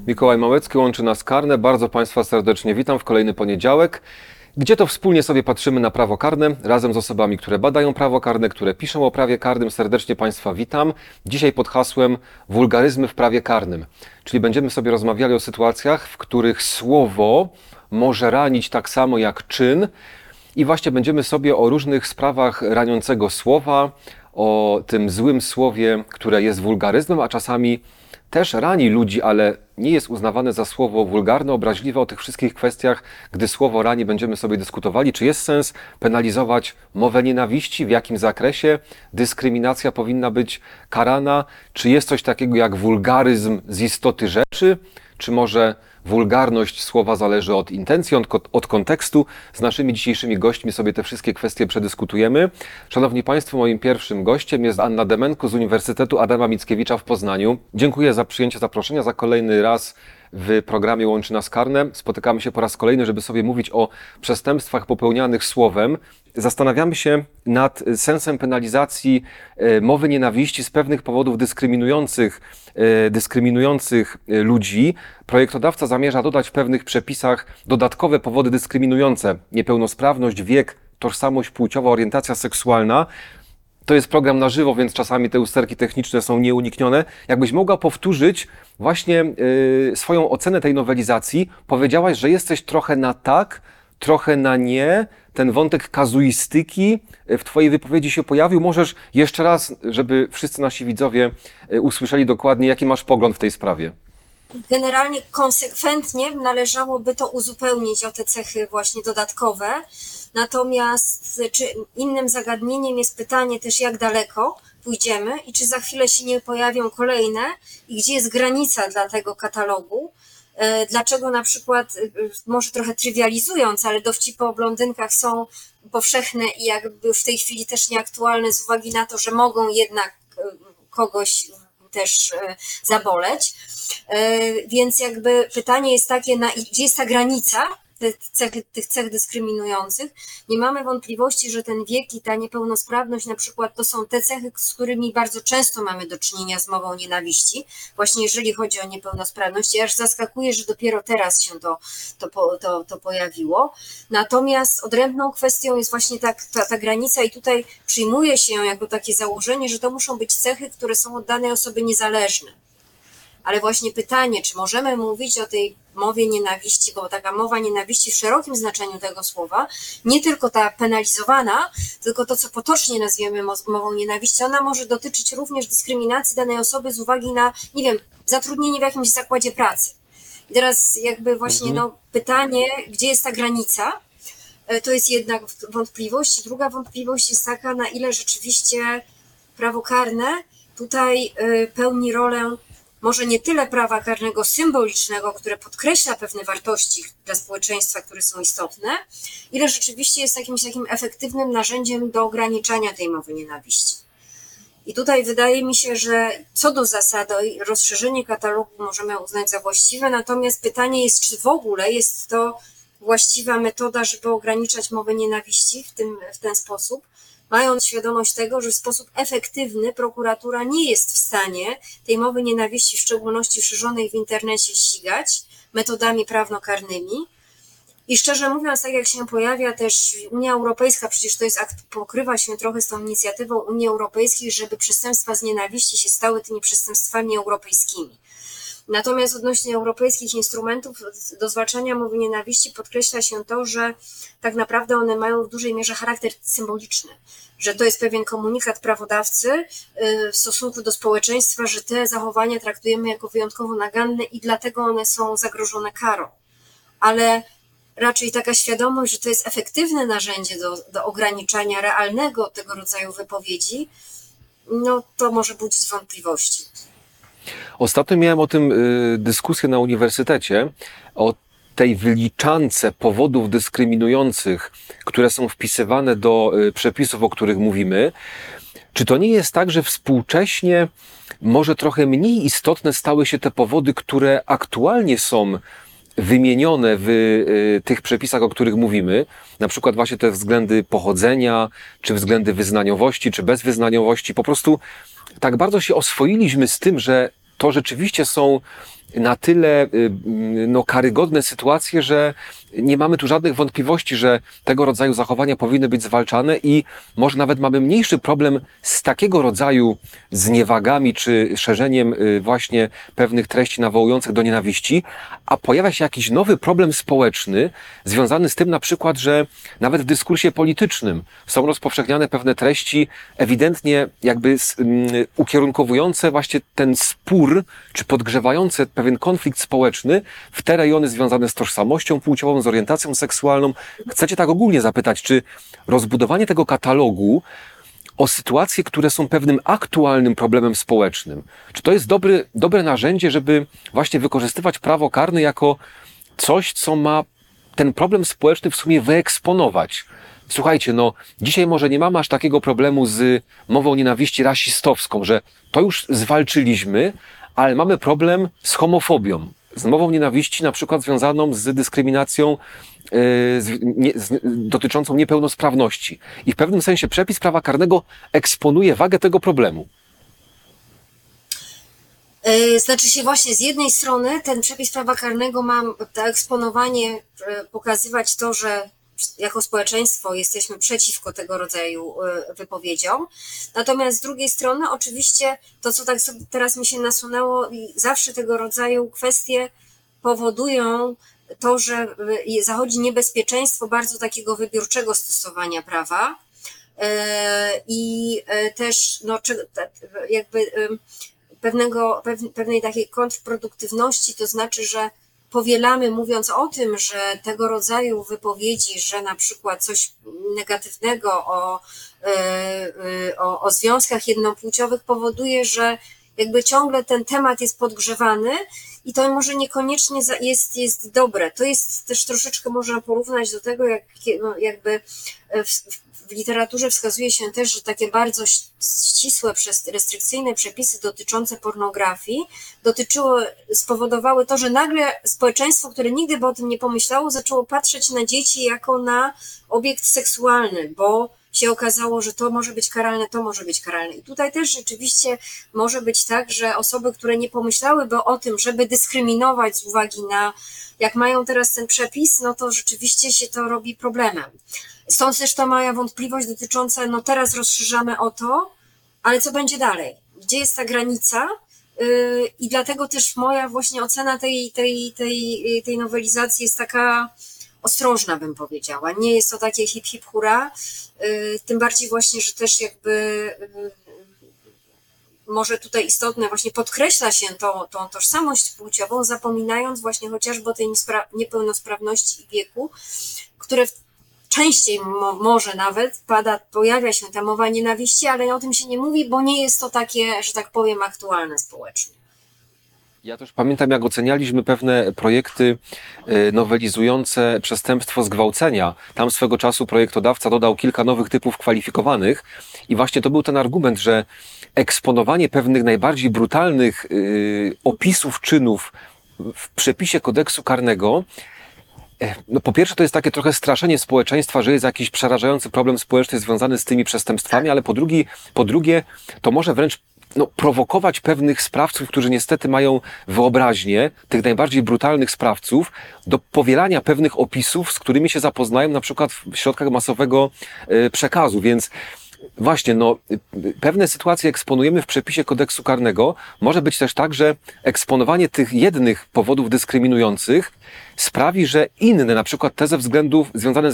Mikołaj Małecki, Łączy Nas Karne. Bardzo Państwa serdecznie witam w kolejny poniedziałek, gdzie to wspólnie sobie patrzymy na prawo karne, razem z osobami, które badają prawo karne, które piszą o prawie karnym. Serdecznie Państwa witam. Dzisiaj pod hasłem wulgaryzmy w prawie karnym. Czyli będziemy sobie rozmawiali o sytuacjach, w których słowo może ranić tak samo jak czyn. I właśnie będziemy sobie o różnych sprawach raniącego słowa, o tym złym słowie, które jest wulgaryzmem, a czasami też rani ludzi, ale nie jest uznawane za słowo wulgarne, obraźliwe. O tych wszystkich kwestiach, gdy słowo rani, będziemy sobie dyskutowali. Czy jest sens penalizować mowę nienawiści? W jakim zakresie dyskryminacja powinna być karana? Czy jest coś takiego jak wulgaryzm z istoty rzeczy? Czy może wulgarność słowa zależy od intencji, od kontekstu? Z naszymi dzisiejszymi gośćmi sobie te wszystkie kwestie przedyskutujemy. Szanowni Państwo, moim pierwszym gościem jest Anna Demenko z Uniwersytetu Adama Mickiewicza w Poznaniu. Dziękuję za przyjęcie zaproszenia, za kolejny raz w programie Łączy Nas Karne. Spotykamy się po raz kolejny, żeby sobie mówić o przestępstwach popełnianych słowem. Zastanawiamy się nad sensem penalizacji mowy nienawiści z pewnych powodów dyskryminujących ludzi. Projektodawca zamierza dodać w pewnych przepisach dodatkowe powody dyskryminujące: niepełnosprawność, wiek, tożsamość płciowa, orientacja seksualna. To jest program na żywo, więc czasami te usterki techniczne są nieuniknione. Jakbyś mogła powtórzyć właśnie swoją ocenę tej nowelizacji. Powiedziałaś, że jesteś trochę na tak, trochę na nie. Ten wątek kazuistyki w Twojej wypowiedzi się pojawił. Możesz jeszcze raz, żeby wszyscy nasi widzowie usłyszeli dokładnie, jaki masz pogląd w tej sprawie? Generalnie konsekwentnie należałoby to uzupełnić o te cechy właśnie dodatkowe. Natomiast czy innym zagadnieniem jest pytanie też, jak daleko pójdziemy i czy za chwilę się nie pojawią kolejne i gdzie jest granica dla tego katalogu. Dlaczego na przykład, może trochę trywializując, ale dowcipy o blondynkach są powszechne i jakby już w tej chwili też nieaktualne z uwagi na to, że mogą jednak kogoś też zaboleć. Więc jakby pytanie jest takie, gdzie jest ta granica tych cech dyskryminujących. Nie mamy wątpliwości, że ten wiek i ta niepełnosprawność na przykład to są te cechy, z którymi bardzo często mamy do czynienia z mową nienawiści, właśnie jeżeli chodzi o niepełnosprawność. Ja aż zaskakuje, że dopiero teraz się to pojawiło. Natomiast odrębną kwestią jest właśnie ta granica i tutaj przyjmuje się jako takie założenie, że to muszą być cechy, które są od danej osoby niezależne. Ale właśnie pytanie, czy możemy mówić o tej mowie nienawiści, bo taka mowa nienawiści w szerokim znaczeniu tego słowa, nie tylko ta penalizowana, tylko to, co potocznie nazwiemy mową nienawiści, ona może dotyczyć również dyskryminacji danej osoby z uwagi na, nie wiem, zatrudnienie w jakimś zakładzie pracy. I teraz jakby właśnie pytanie, gdzie jest ta granica? To jest jedna wątpliwość. Druga wątpliwość jest taka, na ile rzeczywiście prawo karne tutaj pełni rolę może nie tyle prawa karnego symbolicznego, które podkreśla pewne wartości dla społeczeństwa, które są istotne, ile rzeczywiście jest jakimś takim efektywnym narzędziem do ograniczania tej mowy nienawiści. I tutaj wydaje mi się, że co do zasady rozszerzenie katalogu możemy uznać za właściwe, natomiast pytanie jest, czy w ogóle jest to właściwa metoda, żeby ograniczać mowę nienawiści w ten sposób, mając świadomość tego, że w sposób efektywny prokuratura nie jest w stanie tej mowy nienawiści, w szczególności szerzonej w internecie, ścigać metodami prawnokarnymi. I szczerze mówiąc, tak jak się pojawia też Unia Europejska, przecież to jest akt, pokrywa się trochę z tą inicjatywą Unii Europejskiej, żeby przestępstwa z nienawiści się stały tymi przestępstwami europejskimi. Natomiast odnośnie europejskich instrumentów do zwalczania mowy nienawiści podkreśla się to, że tak naprawdę one mają w dużej mierze charakter symboliczny, że to jest pewien komunikat prawodawcy w stosunku do społeczeństwa, że te zachowania traktujemy jako wyjątkowo naganne i dlatego one są zagrożone karą. Ale raczej taka świadomość, że to jest efektywne narzędzie do ograniczania realnego tego rodzaju wypowiedzi, no to może budzić wątpliwości. Ostatnio miałem o tym dyskusję na uniwersytecie, o tej wyliczance powodów dyskryminujących, które są wpisywane do przepisów, o których mówimy. Czy to nie jest tak, że współcześnie może trochę mniej istotne stały się te powody, które aktualnie są wymienione w tych przepisach, o których mówimy, na przykład właśnie te względy pochodzenia, czy względy wyznaniowości, czy bezwyznaniowości, po prostu tak bardzo się oswoiliśmy z tym, że to rzeczywiście są na tyle no, karygodne sytuacje, że nie mamy tu żadnych wątpliwości, że tego rodzaju zachowania powinny być zwalczane i może nawet mamy mniejszy problem z takiego rodzaju zniewagami czy szerzeniem właśnie pewnych treści nawołujących do nienawiści, a pojawia się jakiś nowy problem społeczny związany z tym na przykład, że nawet w dyskursie politycznym są rozpowszechniane pewne treści ewidentnie jakby ukierunkowujące właśnie ten spór, czy podgrzewające pewien konflikt społeczny w te rejony związane z tożsamością płciową, z orientacją seksualną. Chcecie tak ogólnie zapytać, czy rozbudowanie tego katalogu o sytuacje, które są pewnym aktualnym problemem społecznym, czy to jest dobre narzędzie, żeby właśnie wykorzystywać prawo karne jako coś, co ma ten problem społeczny w sumie wyeksponować? Słuchajcie, no dzisiaj może nie mamy aż takiego problemu z mową nienawiści rasistowską, że to już zwalczyliśmy, ale mamy problem z homofobią, z mową nienawiści na przykład związaną z dyskryminacją dotyczącą niepełnosprawności. I w pewnym sensie przepis prawa karnego eksponuje wagę tego problemu. Znaczy się właśnie z jednej strony ten przepis prawa karnego ma to eksponowanie pokazywać to, że jako społeczeństwo jesteśmy przeciwko tego rodzaju wypowiedziom. Natomiast z drugiej strony oczywiście to, co tak sobie teraz mi się nasunęło, zawsze tego rodzaju kwestie powodują to, że zachodzi niebezpieczeństwo bardzo takiego wybiórczego stosowania prawa i też no, jakby pewnej takiej kontrproduktywności, to znaczy, że powielamy, mówiąc o tym, że tego rodzaju wypowiedzi, że na przykład coś negatywnego o związkach jednopłciowych powoduje, że jakby ciągle ten temat jest podgrzewany i to może niekoniecznie jest dobre. To jest też troszeczkę można porównać do tego, jakby w literaturze wskazuje się też, że takie bardzo ścisłe, restrykcyjne przepisy dotyczące pornografii spowodowały to, że nagle społeczeństwo, które nigdy by o tym nie pomyślało, zaczęło patrzeć na dzieci jako na obiekt seksualny, bo się okazało, że to może być karalne, to może być karalne. I tutaj też rzeczywiście może być tak, że osoby, które nie pomyślałyby o tym, żeby dyskryminować z uwagi na, jak mają teraz ten przepis, no to rzeczywiście się to robi problemem. Stąd też ta moja wątpliwość dotycząca, no teraz rozszerzamy o to, ale co będzie dalej? Gdzie jest ta granica? I dlatego też moja właśnie ocena tej nowelizacji jest taka ostrożna, bym powiedziała. Nie jest to takie hip hip hura, tym bardziej właśnie, że też jakby może tutaj istotne właśnie podkreśla się tą tożsamość płciową, zapominając właśnie chociażby o tej niepełnosprawności i wieku, które częściej może nawet pojawia się ta mowa nienawiści, ale o tym się nie mówi, bo nie jest to takie, że tak powiem, aktualne społecznie. Ja też pamiętam, jak ocenialiśmy pewne projekty nowelizujące przestępstwo zgwałcenia. Tam swego czasu projektodawca dodał kilka nowych typów kwalifikowanych i właśnie to był ten argument, że eksponowanie pewnych najbardziej brutalnych opisów czynów w przepisie kodeksu karnego, no po pierwsze to jest takie trochę straszenie społeczeństwa, że jest jakiś przerażający problem społeczny związany z tymi przestępstwami, ale po drugie to może wręcz prowokować pewnych sprawców, którzy niestety mają wyobraźnię, tych najbardziej brutalnych sprawców, do powielania pewnych opisów, z którymi się zapoznają na przykład w środkach masowego przekazu, więc właśnie, pewne sytuacje eksponujemy w przepisie kodeksu karnego. Może być też tak, że eksponowanie tych jednych powodów dyskryminujących sprawi, że inne, na przykład te ze względów związane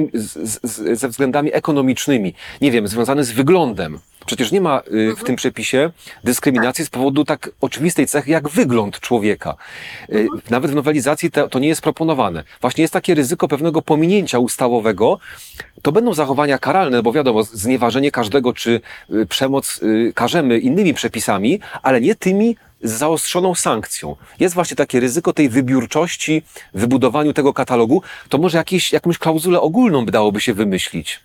ze względami ekonomicznymi, nie wiem, związane z wyglądem. Przecież nie ma w tym przepisie dyskryminacji z powodu tak oczywistej cechy jak wygląd człowieka. Nawet w nowelizacji to nie jest proponowane. Właśnie jest takie ryzyko pewnego pominięcia ustawowego. To będą zachowania karalne, bo wiadomo, znieważenie każdego czy przemoc karzemy innymi przepisami, ale nie tymi z zaostrzoną sankcją. Jest właśnie takie ryzyko tej wybiórczości w wybudowaniu tego katalogu. To może jakąś klauzulę ogólną dałoby się wymyślić.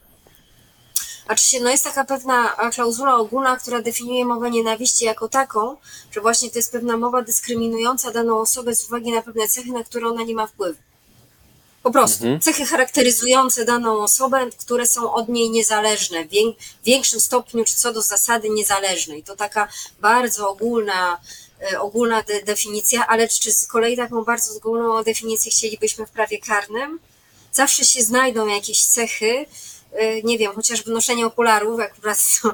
Jest taka pewna klauzula ogólna, która definiuje mowę nienawiści jako taką, że właśnie to jest pewna mowa dyskryminująca daną osobę z uwagi na pewne cechy, na które ona nie ma wpływu. Po prostu. Cechy charakteryzujące daną osobę, które są od niej niezależne, w większym stopniu czy co do zasady niezależne. I to taka bardzo ogólna ogólna definicja, ale czy z kolei taką bardzo ogólną definicję chcielibyśmy w prawie karnym? Zawsze się znajdą jakieś cechy, nie wiem, chociażby noszenie okularów, akurat to,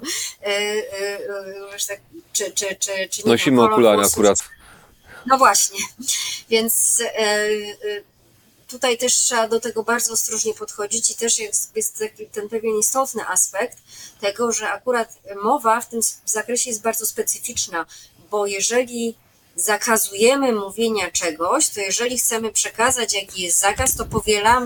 czy nie Nosimy wiem, kolor okulary włosów. akurat. No właśnie, więc tutaj też trzeba do tego bardzo ostrożnie podchodzić i też jest ten pewien istotny aspekt tego, że akurat mowa w tym zakresie jest bardzo specyficzna, bo jeżeli zakazujemy mówienia czegoś, to jeżeli chcemy przekazać jaki jest zakaz, to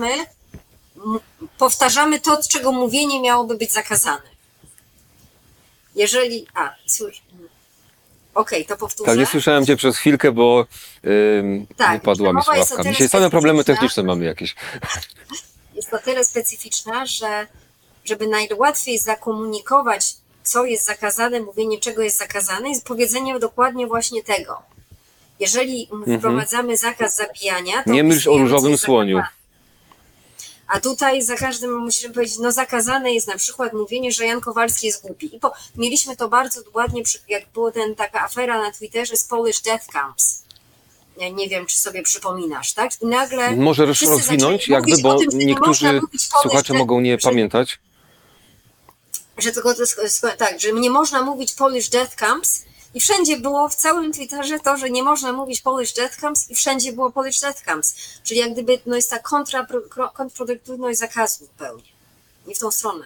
powtarzamy to, czego mówienie miałoby być zakazane. Jeżeli... Okej, to powtórzę. Tak, nie słyszałem cię przez chwilkę, bo Tak, wypadła mi mowa jest o słuchawka. tyle Dzisiaj same problemy specyficzna. techniczne mamy jakieś. Jest to tyle specyficzna, że żeby najłatwiej zakomunikować, co jest zakazane, mówienie czego jest zakazane, jest powiedzenie dokładnie właśnie tego. Jeżeli wprowadzamy zakaz zabijania, to Nie myśl o opisujemy, co różowym jest słoniu. zakazane. A tutaj za każdym musimy powiedzieć, no zakazane jest na przykład mówienie, że Jan Kowalski jest głupi. I mieliśmy to bardzo ładnie, jak była taka afera na Twitterze z Polish Death Camps. Ja nie wiem, czy sobie przypominasz, tak? I nagle Możesz wszyscy rozwinąć, zaczęli jakby, mówić bo o tym, że nie można niektórzy mówić Polish słuchacze Death- mogą nie że- pamiętać. że tylko to jest, tak, że nie można mówić Polish Death Camps i wszędzie było w całym Twitterze to, że nie można mówić Polish Death Camps i wszędzie było Polish Death Camps. Czyli jak gdyby jest ta kontrproduktywność zakazu zupełnie. Nie w tą stronę.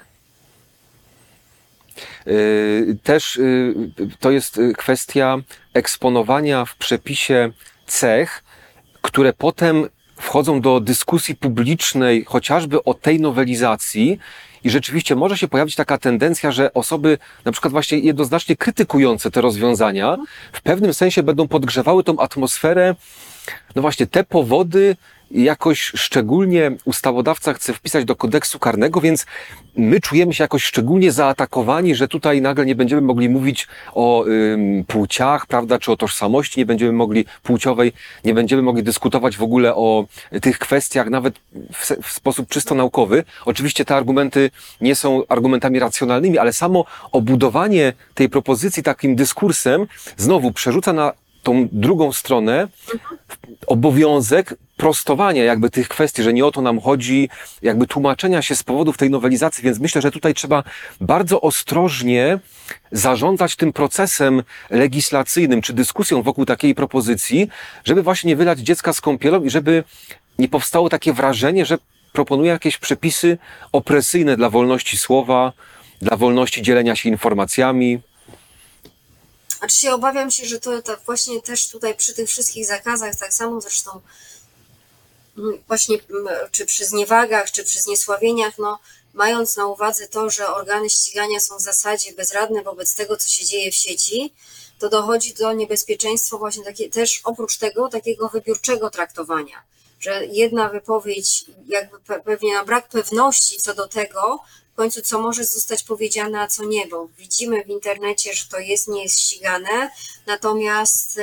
Też to jest kwestia eksponowania w przepisie cech, które potem wchodzą do dyskusji publicznej, chociażby o tej nowelizacji. I rzeczywiście może się pojawić taka tendencja, że osoby na przykład właśnie jednoznacznie krytykujące te rozwiązania w pewnym sensie będą podgrzewały tą atmosferę. No właśnie, te powody jakoś szczególnie ustawodawca chce wpisać do kodeksu karnego, więc my czujemy się jakoś szczególnie zaatakowani, że tutaj nagle nie będziemy mogli mówić o płciach, prawda, czy o tożsamości, nie będziemy mogli płciowej, nie będziemy mogli dyskutować w ogóle o tych kwestiach nawet w sposób czysto naukowy. Oczywiście te argumenty nie są argumentami racjonalnymi, ale samo obudowanie tej propozycji takim dyskursem znowu przerzuca na tą drugą stronę obowiązek prostowania jakby tych kwestii, że nie o to nam chodzi, jakby tłumaczenia się z powodów tej nowelizacji, więc myślę, że tutaj trzeba bardzo ostrożnie zarządzać tym procesem legislacyjnym, czy dyskusją wokół takiej propozycji, żeby właśnie nie wylać dziecka z kąpielą i żeby nie powstało takie wrażenie, że proponuje jakieś przepisy opresyjne dla wolności słowa, dla wolności dzielenia się informacjami. Znaczy się obawiam się, że to tak właśnie też tutaj przy tych wszystkich zakazach, tak samo zresztą właśnie czy przy zniewagach, czy przy zniesławieniach, no mając na uwadze to, że organy ścigania są w zasadzie bezradne wobec tego, co się dzieje w sieci, to dochodzi do niebezpieczeństwa właśnie też oprócz tego takiego wybiórczego traktowania, że jedna wypowiedź jakby pewnie na brak pewności co do tego, w końcu co może zostać powiedziane, a co nie, bo widzimy w internecie, że to nie jest ścigane, natomiast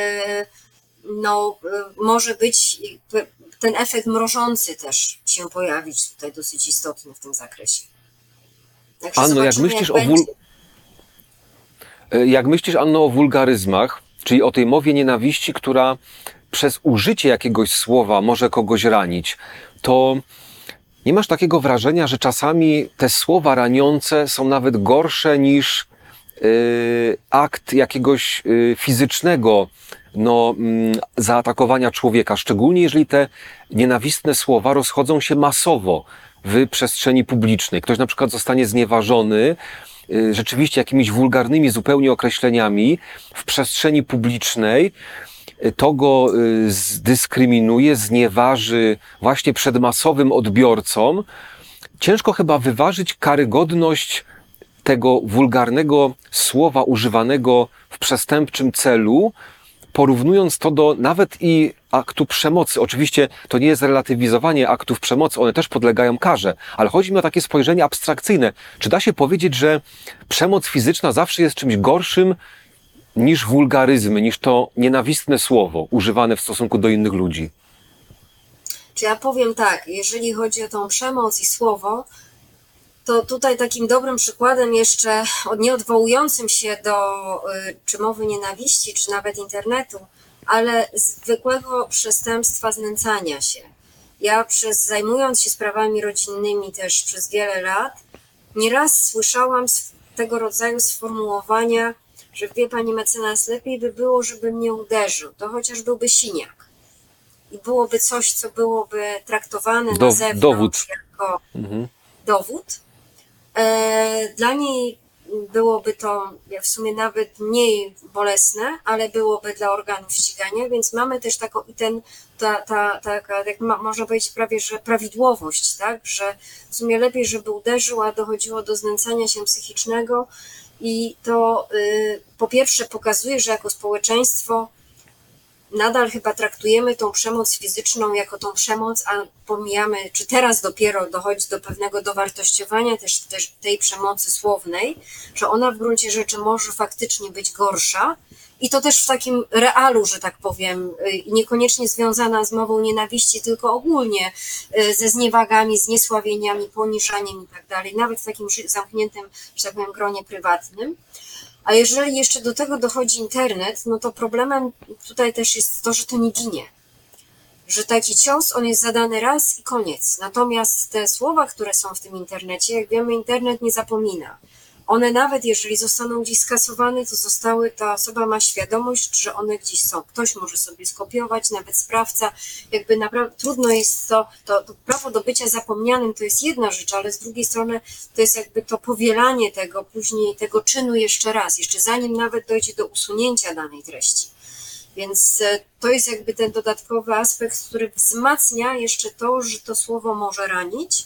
może być ten efekt mrożący też się pojawić tutaj dosyć istotny w tym zakresie. Także Anno, jak myślisz, Anno, o wulgaryzmach, czyli o tej mowie nienawiści, która przez użycie jakiegoś słowa może kogoś ranić, to nie masz takiego wrażenia, że czasami te słowa raniące są nawet gorsze niż akt jakiegoś fizycznego zaatakowania człowieka, szczególnie jeżeli te nienawistne słowa rozchodzą się masowo w przestrzeni publicznej. Ktoś na przykład zostanie znieważony rzeczywiście jakimiś wulgarnymi zupełnie określeniami w przestrzeni publicznej, to go zdyskryminuje, znieważy właśnie przed masowym odbiorcą. Ciężko chyba wyważyć karygodność tego wulgarnego słowa używanego w przestępczym celu, porównując to do nawet i aktu przemocy. Oczywiście to nie jest relatywizowanie aktów przemocy, one też podlegają karze, ale chodzi mi o takie spojrzenie abstrakcyjne. Czy da się powiedzieć, że przemoc fizyczna zawsze jest czymś gorszym niż wulgaryzmy, niż to nienawistne słowo używane w stosunku do innych ludzi? Czy ja powiem tak, jeżeli chodzi o tą przemoc i słowo, to tutaj takim dobrym przykładem jeszcze, nie odwołującym się do czy mowy nienawiści, czy nawet internetu, ale zwykłego przestępstwa znęcania się. Ja zajmując się sprawami rodzinnymi też przez wiele lat, nieraz słyszałam tego rodzaju sformułowania, że wie pani mecenas, lepiej by było, żeby mnie uderzył, to chociaż byłby siniak. I byłoby coś, co byłoby traktowane na zewnątrz dowód. jako dowód. Dla niej byłoby to w sumie nawet mniej bolesne, ale byłoby dla organów ścigania, więc mamy też taką taka, jak można powiedzieć prawie, że prawidłowość, tak, że w sumie lepiej, żeby uderzył, a dochodziło do znęcania się psychicznego i to po pierwsze pokazuje, że jako społeczeństwo nadal chyba traktujemy tą przemoc fizyczną jako tą przemoc, a pomijamy, czy teraz dopiero dochodzi do pewnego dowartościowania też tej przemocy słownej, że ona w gruncie rzeczy może faktycznie być gorsza i to też w takim realu, że tak powiem, niekoniecznie związana z mową nienawiści, tylko ogólnie ze zniewagami, zniesławieniami, poniżaniem i tak dalej, nawet w takim zamkniętym, że tak powiem, gronie prywatnym. A jeżeli jeszcze do tego dochodzi internet, no to problemem tutaj też jest to, że to nie ginie. Że taki cios, on jest zadany raz i koniec. Natomiast te słowa, które są w tym internecie, jak wiemy, internet nie zapomina. One nawet jeżeli zostaną gdzieś skasowane, to ta osoba ma świadomość, że one gdzieś są. Ktoś może sobie skopiować, nawet sprawca. Jakby naprawdę trudno jest to prawo do bycia zapomnianym to jest jedna rzecz, ale z drugiej strony to jest jakby to powielanie tego, później tego czynu jeszcze raz, jeszcze zanim nawet dojdzie do usunięcia danej treści. Więc to jest jakby ten dodatkowy aspekt, który wzmacnia jeszcze to, że to słowo może ranić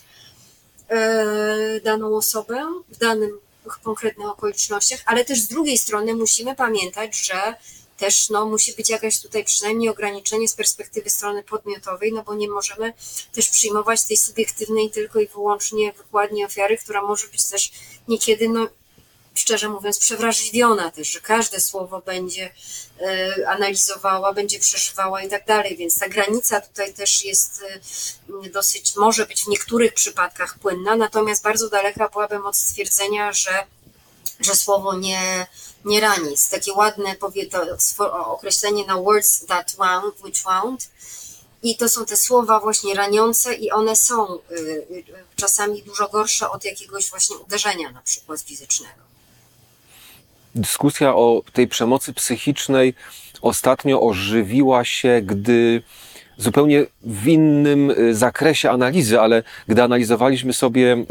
daną osobę w danym konkretnych okolicznościach, ale też z drugiej strony musimy pamiętać, że też musi być jakaś tutaj przynajmniej ograniczenie z perspektywy strony podmiotowej, bo nie możemy też przyjmować tej subiektywnej tylko i wyłącznie wykładni ofiary, która może być też niekiedy, szczerze mówiąc, przewrażliwiona też, że każde słowo będzie analizowała, będzie przeżywała i tak dalej, więc ta granica tutaj też jest dosyć, może być w niektórych przypadkach płynna, natomiast bardzo daleka byłabym od stwierdzenia, że słowo nie rani. Jest takie ładne określenie na words that wound, which wound, i to są te słowa właśnie raniące i one są czasami dużo gorsze od jakiegoś właśnie uderzenia na przykład fizycznego. Dyskusja o tej przemocy psychicznej ostatnio ożywiła się, gdy zupełnie w innym zakresie analizy, ale gdy analizowaliśmy sobie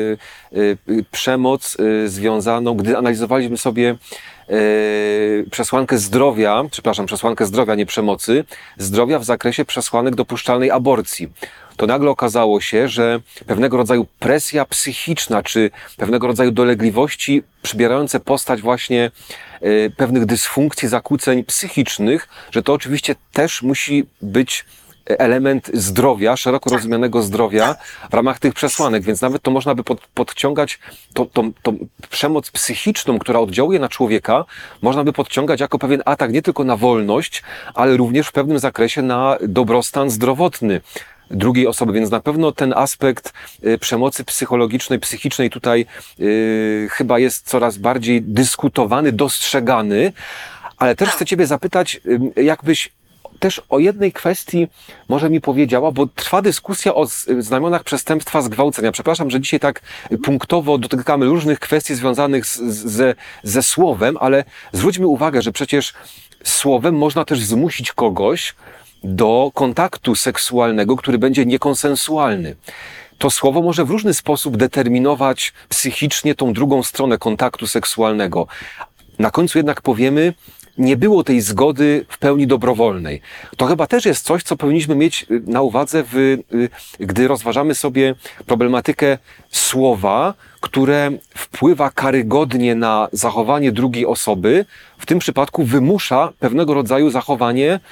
przemoc związaną, gdy analizowaliśmy sobie przesłankę zdrowia, nie przemocy, zdrowia w zakresie przesłanek dopuszczalnej aborcji. To nagle okazało się, że pewnego rodzaju presja psychiczna, czy pewnego rodzaju dolegliwości przybierające postać właśnie pewnych dysfunkcji, zakłóceń psychicznych, że to oczywiście też musi być element zdrowia, szeroko rozumianego zdrowia w ramach tych przesłanek, więc nawet to można by podciągać tą przemoc psychiczną, która oddziałuje na człowieka, można by podciągać jako pewien atak nie tylko na wolność, ale również w pewnym zakresie na dobrostan zdrowotny drugiej osoby, więc na pewno ten aspekt przemocy psychologicznej, psychicznej tutaj chyba jest coraz bardziej dyskutowany, dostrzegany, ale też chcę Ciebie zapytać, jakbyś też o jednej kwestii może mi powiedziała, bo trwa dyskusja o znamionach przestępstwa zgwałcenia. Przepraszam, że dzisiaj tak punktowo dotykamy różnych kwestii związanych ze słowem, ale zwróćmy uwagę, że przecież słowem można też zmusić kogoś do kontaktu seksualnego, który będzie niekonsensualny. To słowo może w różny sposób determinować psychicznie tą drugą stronę kontaktu seksualnego. Na końcu jednak powiemy, nie było tej zgody w pełni dobrowolnej. To chyba też jest coś, co powinniśmy mieć na uwadze, gdy rozważamy sobie problematykę słowa, które wpływa karygodnie na zachowanie drugiej osoby, w tym przypadku wymusza pewnego rodzaju zachowanie,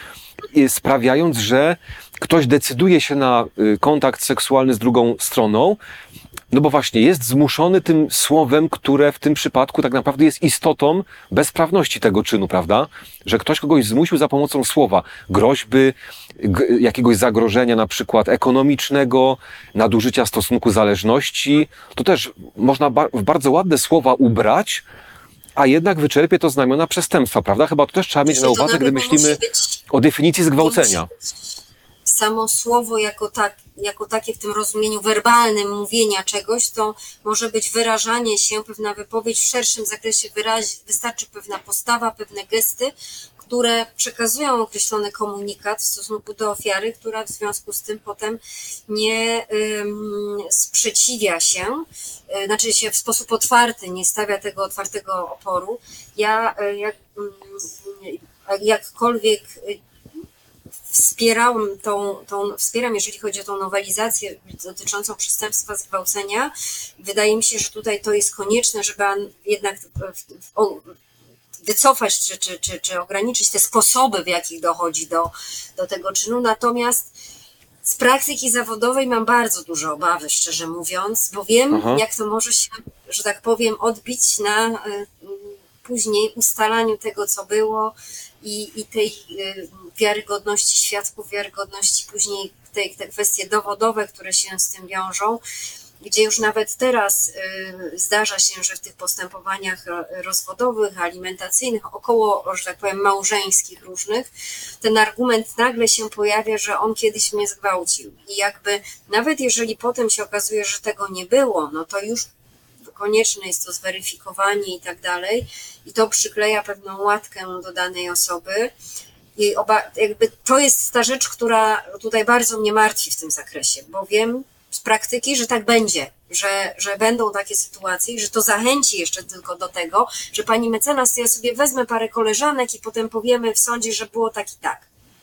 sprawiając, że ktoś decyduje się na kontakt seksualny z drugą stroną, No bo właśnie jest zmuszony tym słowem, które w tym przypadku tak naprawdę jest istotą bezprawności tego czynu, prawda? Że ktoś kogoś zmusił za pomocą słowa, groźby, jakiegoś zagrożenia na przykład ekonomicznego, nadużycia stosunku zależności. To też można w bardzo ładne słowa ubrać, a jednak wyczerpie to znamiona przestępstwa, prawda? Chyba to też trzeba mieć na uwadze, gdy myślimy o definicji zgwałcenia. Samo słowo jako takie w tym rozumieniu werbalnym mówienia czegoś, to może być wyrażanie się, pewna wypowiedź w szerszym zakresie, wystarczy pewna postawa, pewne gesty, które przekazują określony komunikat w stosunku do ofiary, która w związku z tym potem nie sprzeciwia się, znaczy się w sposób otwarty, nie stawia tego otwartego oporu. Ja jakkolwiek wspieram, jeżeli chodzi o tą nowelizację dotyczącą przestępstwa zgwałcenia. Wydaje mi się, że tutaj to jest konieczne, żeby jednak wycofać czy ograniczyć te sposoby, w jakich dochodzi do tego czynu. Natomiast z praktyki zawodowej mam bardzo duże obawy, szczerze mówiąc, bo wiem, jak to może się, że tak powiem, odbić na później ustalaniu tego, co było i tej wiarygodności świadków, wiarygodności później te kwestie dowodowe, które się z tym wiążą, gdzie już nawet teraz zdarza się, że w tych postępowaniach rozwodowych, alimentacyjnych, około, że tak powiem, małżeńskich różnych, ten argument nagle się pojawia, że on kiedyś mnie zgwałcił. I jakby nawet jeżeli potem się okazuje, że tego nie było, no to już konieczne jest to zweryfikowanie i tak dalej. I to przykleja pewną łatkę do danej osoby. I jakby to jest ta rzecz, która tutaj bardzo mnie martwi w tym zakresie, bo wiem z praktyki, że tak będzie, że będą takie sytuacje i że to zachęci jeszcze tylko do tego, że pani mecenas, to ja sobie wezmę parę koleżanek i potem powiemy w sądzie, że było tak i tak.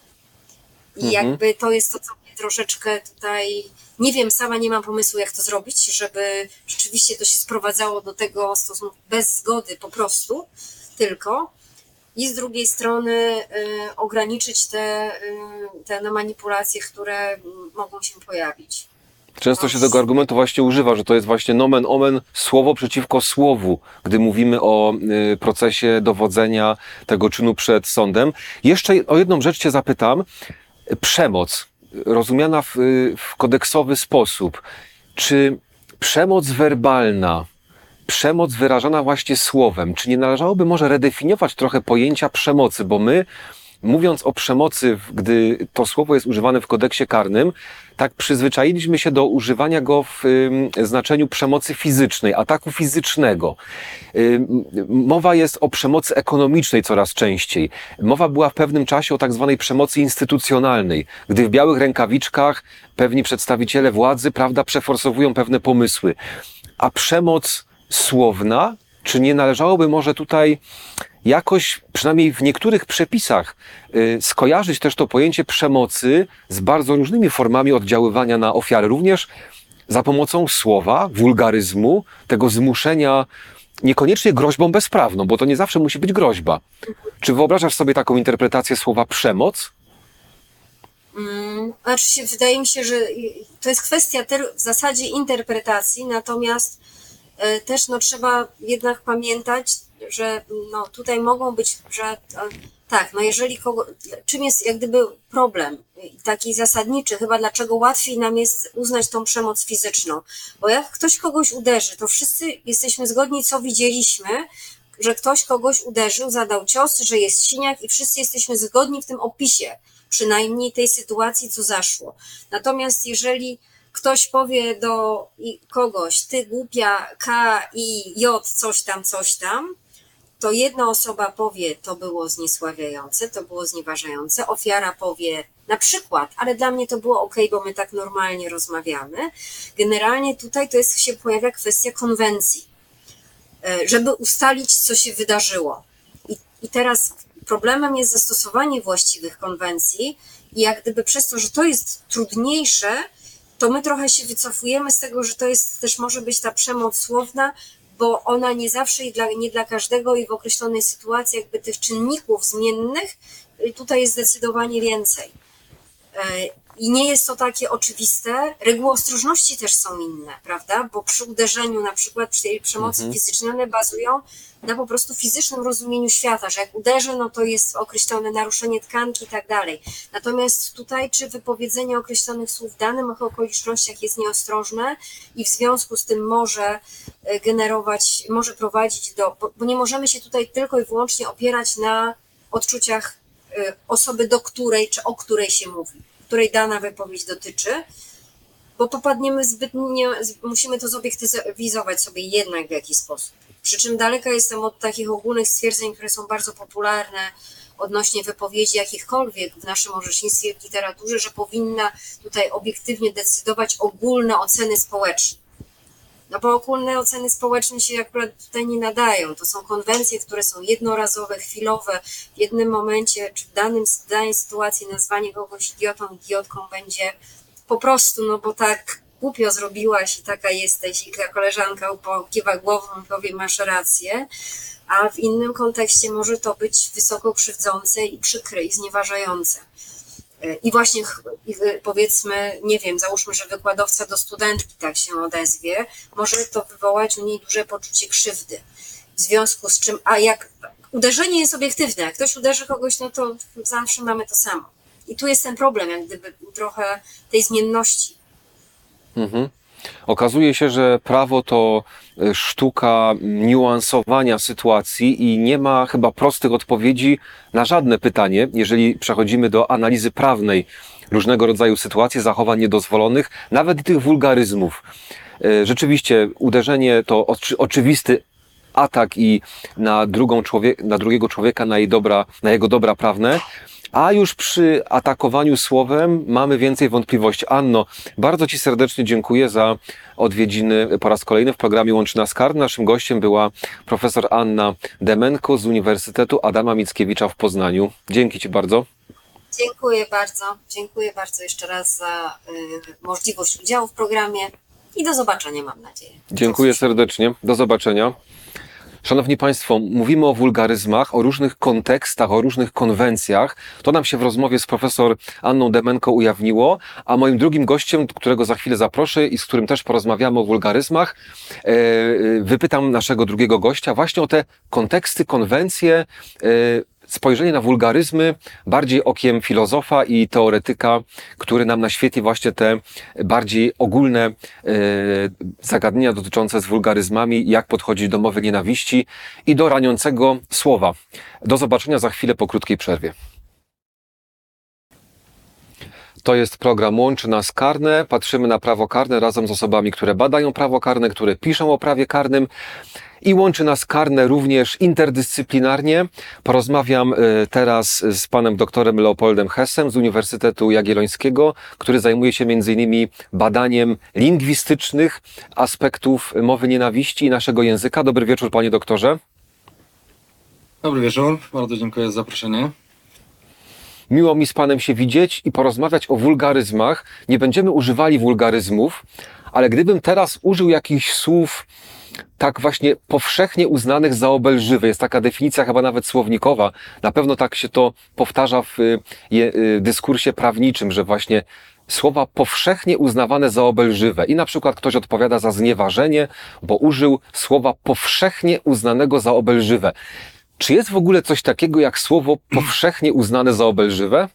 I jakby to jest to, co mnie troszeczkę tutaj, nie wiem, sama nie mam pomysłu, jak to zrobić, żeby rzeczywiście to się sprowadzało do tego stosunku bez zgody po prostu, tylko. I z drugiej strony ograniczyć te manipulacje, które mogą się pojawić. Często się tego argumentu właśnie używa, że to jest właśnie nomen omen słowo przeciwko słowu, gdy mówimy o procesie dowodzenia tego czynu przed sądem. Jeszcze o jedną rzecz cię zapytam. Przemoc, rozumiana w kodeksowy sposób. Czy przemoc werbalna, przemoc wyrażana właśnie słowem, czy nie należałoby może redefiniować trochę pojęcia przemocy, bo my, mówiąc o przemocy, gdy to słowo jest używane w kodeksie karnym, tak przyzwyczailiśmy się do używania go w znaczeniu przemocy fizycznej, ataku fizycznego. Mowa jest o przemocy ekonomicznej coraz częściej. Mowa była w pewnym czasie o tak zwanej przemocy instytucjonalnej, gdy w białych rękawiczkach pewni przedstawiciele władzy, prawda, przeforsowują pewne pomysły. A przemoc słowna, czy nie należałoby może tutaj jakoś, przynajmniej w niektórych przepisach, skojarzyć też to pojęcie przemocy z bardzo różnymi formami oddziaływania na ofiary, również za pomocą słowa, wulgaryzmu, tego zmuszenia, niekoniecznie groźbą bezprawną, bo to nie zawsze musi być groźba. Czy wyobrażasz sobie taką interpretację słowa przemoc? Znaczy wydaje mi się, że to jest kwestia w zasadzie interpretacji, natomiast też trzeba jednak pamiętać, że tutaj mogą być, że tak, jeżeli czym jest jak gdyby problem taki zasadniczy, chyba dlaczego łatwiej nam jest uznać tą przemoc fizyczną, bo jak ktoś kogoś uderzy, to wszyscy jesteśmy zgodni, co widzieliśmy, że ktoś kogoś uderzył, zadał cios, że jest siniak i wszyscy jesteśmy zgodni w tym opisie, przynajmniej tej sytuacji, co zaszło. Natomiast jeżeli ktoś powie do kogoś, ty głupia K i J, coś tam, to jedna osoba powie, to było zniesławiające, to było znieważające, ofiara powie na przykład, ale dla mnie to było okej, bo my tak normalnie rozmawiamy. Generalnie tutaj się pojawia kwestia konwencji, żeby ustalić, co się wydarzyło. I teraz problemem jest zastosowanie właściwych konwencji i jak gdyby przez to, że to jest trudniejsze, to my trochę się wycofujemy z tego, że to jest też może być ta przemoc słowna, bo ona nie zawsze i nie dla każdego i w określonej sytuacji jakby tych czynników zmiennych tutaj jest zdecydowanie więcej. I nie jest to takie oczywiste. Reguły ostrożności też są inne, prawda? Bo przy uderzeniu, na przykład przy tej przemocy fizycznej, one bazują na po prostu fizycznym rozumieniu świata, że jak uderzę, no to jest określone naruszenie tkanki i tak dalej. Natomiast tutaj, czy wypowiedzenie określonych słów w danych okolicznościach jest nieostrożne i w związku z tym może może prowadzić bo nie możemy się tutaj tylko i wyłącznie opierać na odczuciach osoby, do której czy o której się mówi, której dana wypowiedź dotyczy, bo popadniemy musimy to zobiektywizować sobie jednak w jakiś sposób. Przy czym daleka jestem od takich ogólnych stwierdzeń, które są bardzo popularne odnośnie wypowiedzi jakichkolwiek w naszym orzecznictwie, w literaturze, że powinna tutaj obiektywnie decydować ogólne oceny społeczne. No bo ogólne oceny społeczne się akurat tutaj nie nadają. To są konwencje, które są jednorazowe, chwilowe. W jednym momencie, czy w danej sytuacji nazwanie kogoś idiotą, idiotką będzie po prostu, no bo tak głupio zrobiłaś i taka jesteś i ta koleżanka pokiwa głową i powie, masz rację, a w innym kontekście może to być wysoko krzywdzące i przykre i znieważające. I właśnie powiedzmy, nie wiem, załóżmy, że wykładowca do studentki tak się odezwie, może to wywołać u niej duże poczucie krzywdy. W związku z czym, a jak uderzenie jest obiektywne, jak ktoś uderzy kogoś, no to zawsze mamy to samo. I tu jest ten problem, jak gdyby trochę tej zmienności. Okazuje się, że prawo to sztuka niuansowania sytuacji i nie ma chyba prostych odpowiedzi na żadne pytanie, jeżeli przechodzimy do analizy prawnej różnego rodzaju sytuacji, zachowań niedozwolonych, nawet i tych wulgaryzmów. Rzeczywiście uderzenie to oczywisty atak i na drugiego człowieka, na jego dobra prawne, a już przy atakowaniu słowem mamy więcej wątpliwości. Anno, bardzo Ci serdecznie dziękuję za odwiedziny po raz kolejny w programie Łączy Nas Karne. Naszym gościem była profesor Anna Demenko z Uniwersytetu Adama Mickiewicza w Poznaniu. Dzięki Ci bardzo. Dziękuję bardzo. Dziękuję bardzo jeszcze raz za możliwość udziału w programie i do zobaczenia, mam nadzieję. Dziękuję serdecznie. Do zobaczenia. Szanowni Państwo, mówimy o wulgaryzmach, o różnych kontekstach, o różnych konwencjach. To nam się w rozmowie z profesor Anną Demenko ujawniło, a moim drugim gościem, którego za chwilę zaproszę i z którym też porozmawiamy o wulgaryzmach, wypytam naszego drugiego gościa właśnie o te konteksty, konwencje, spojrzenie na wulgaryzmy bardziej okiem filozofa i teoretyka, który nam naświetli właśnie te bardziej ogólne zagadnienia dotyczące z wulgaryzmami, jak podchodzić do mowy nienawiści i do raniącego słowa. Do zobaczenia za chwilę po krótkiej przerwie. To jest program Łączy Nas Karne. Patrzymy na prawo karne razem z osobami, które badają prawo karne, które piszą o prawie karnym. I łączy nas karne również interdyscyplinarnie. Porozmawiam teraz z panem doktorem Leopoldem Hessem z Uniwersytetu Jagiellońskiego, który zajmuje się m.in. badaniem lingwistycznych aspektów mowy nienawiści i naszego języka. Dobry wieczór, panie doktorze. Dobry wieczór, bardzo dziękuję za zaproszenie. Miło mi z panem się widzieć i porozmawiać o wulgaryzmach. Nie będziemy używali wulgaryzmów, ale gdybym teraz użył jakichś słów tak właśnie powszechnie uznanych za obelżywe, jest taka definicja chyba nawet słownikowa, na pewno tak się to powtarza w dyskursie prawniczym, że właśnie słowa powszechnie uznawane za obelżywe i na przykład ktoś odpowiada za znieważenie, bo użył słowa powszechnie uznanego za obelżywe. Czy jest w ogóle coś takiego jak słowo powszechnie uznane za obelżywe?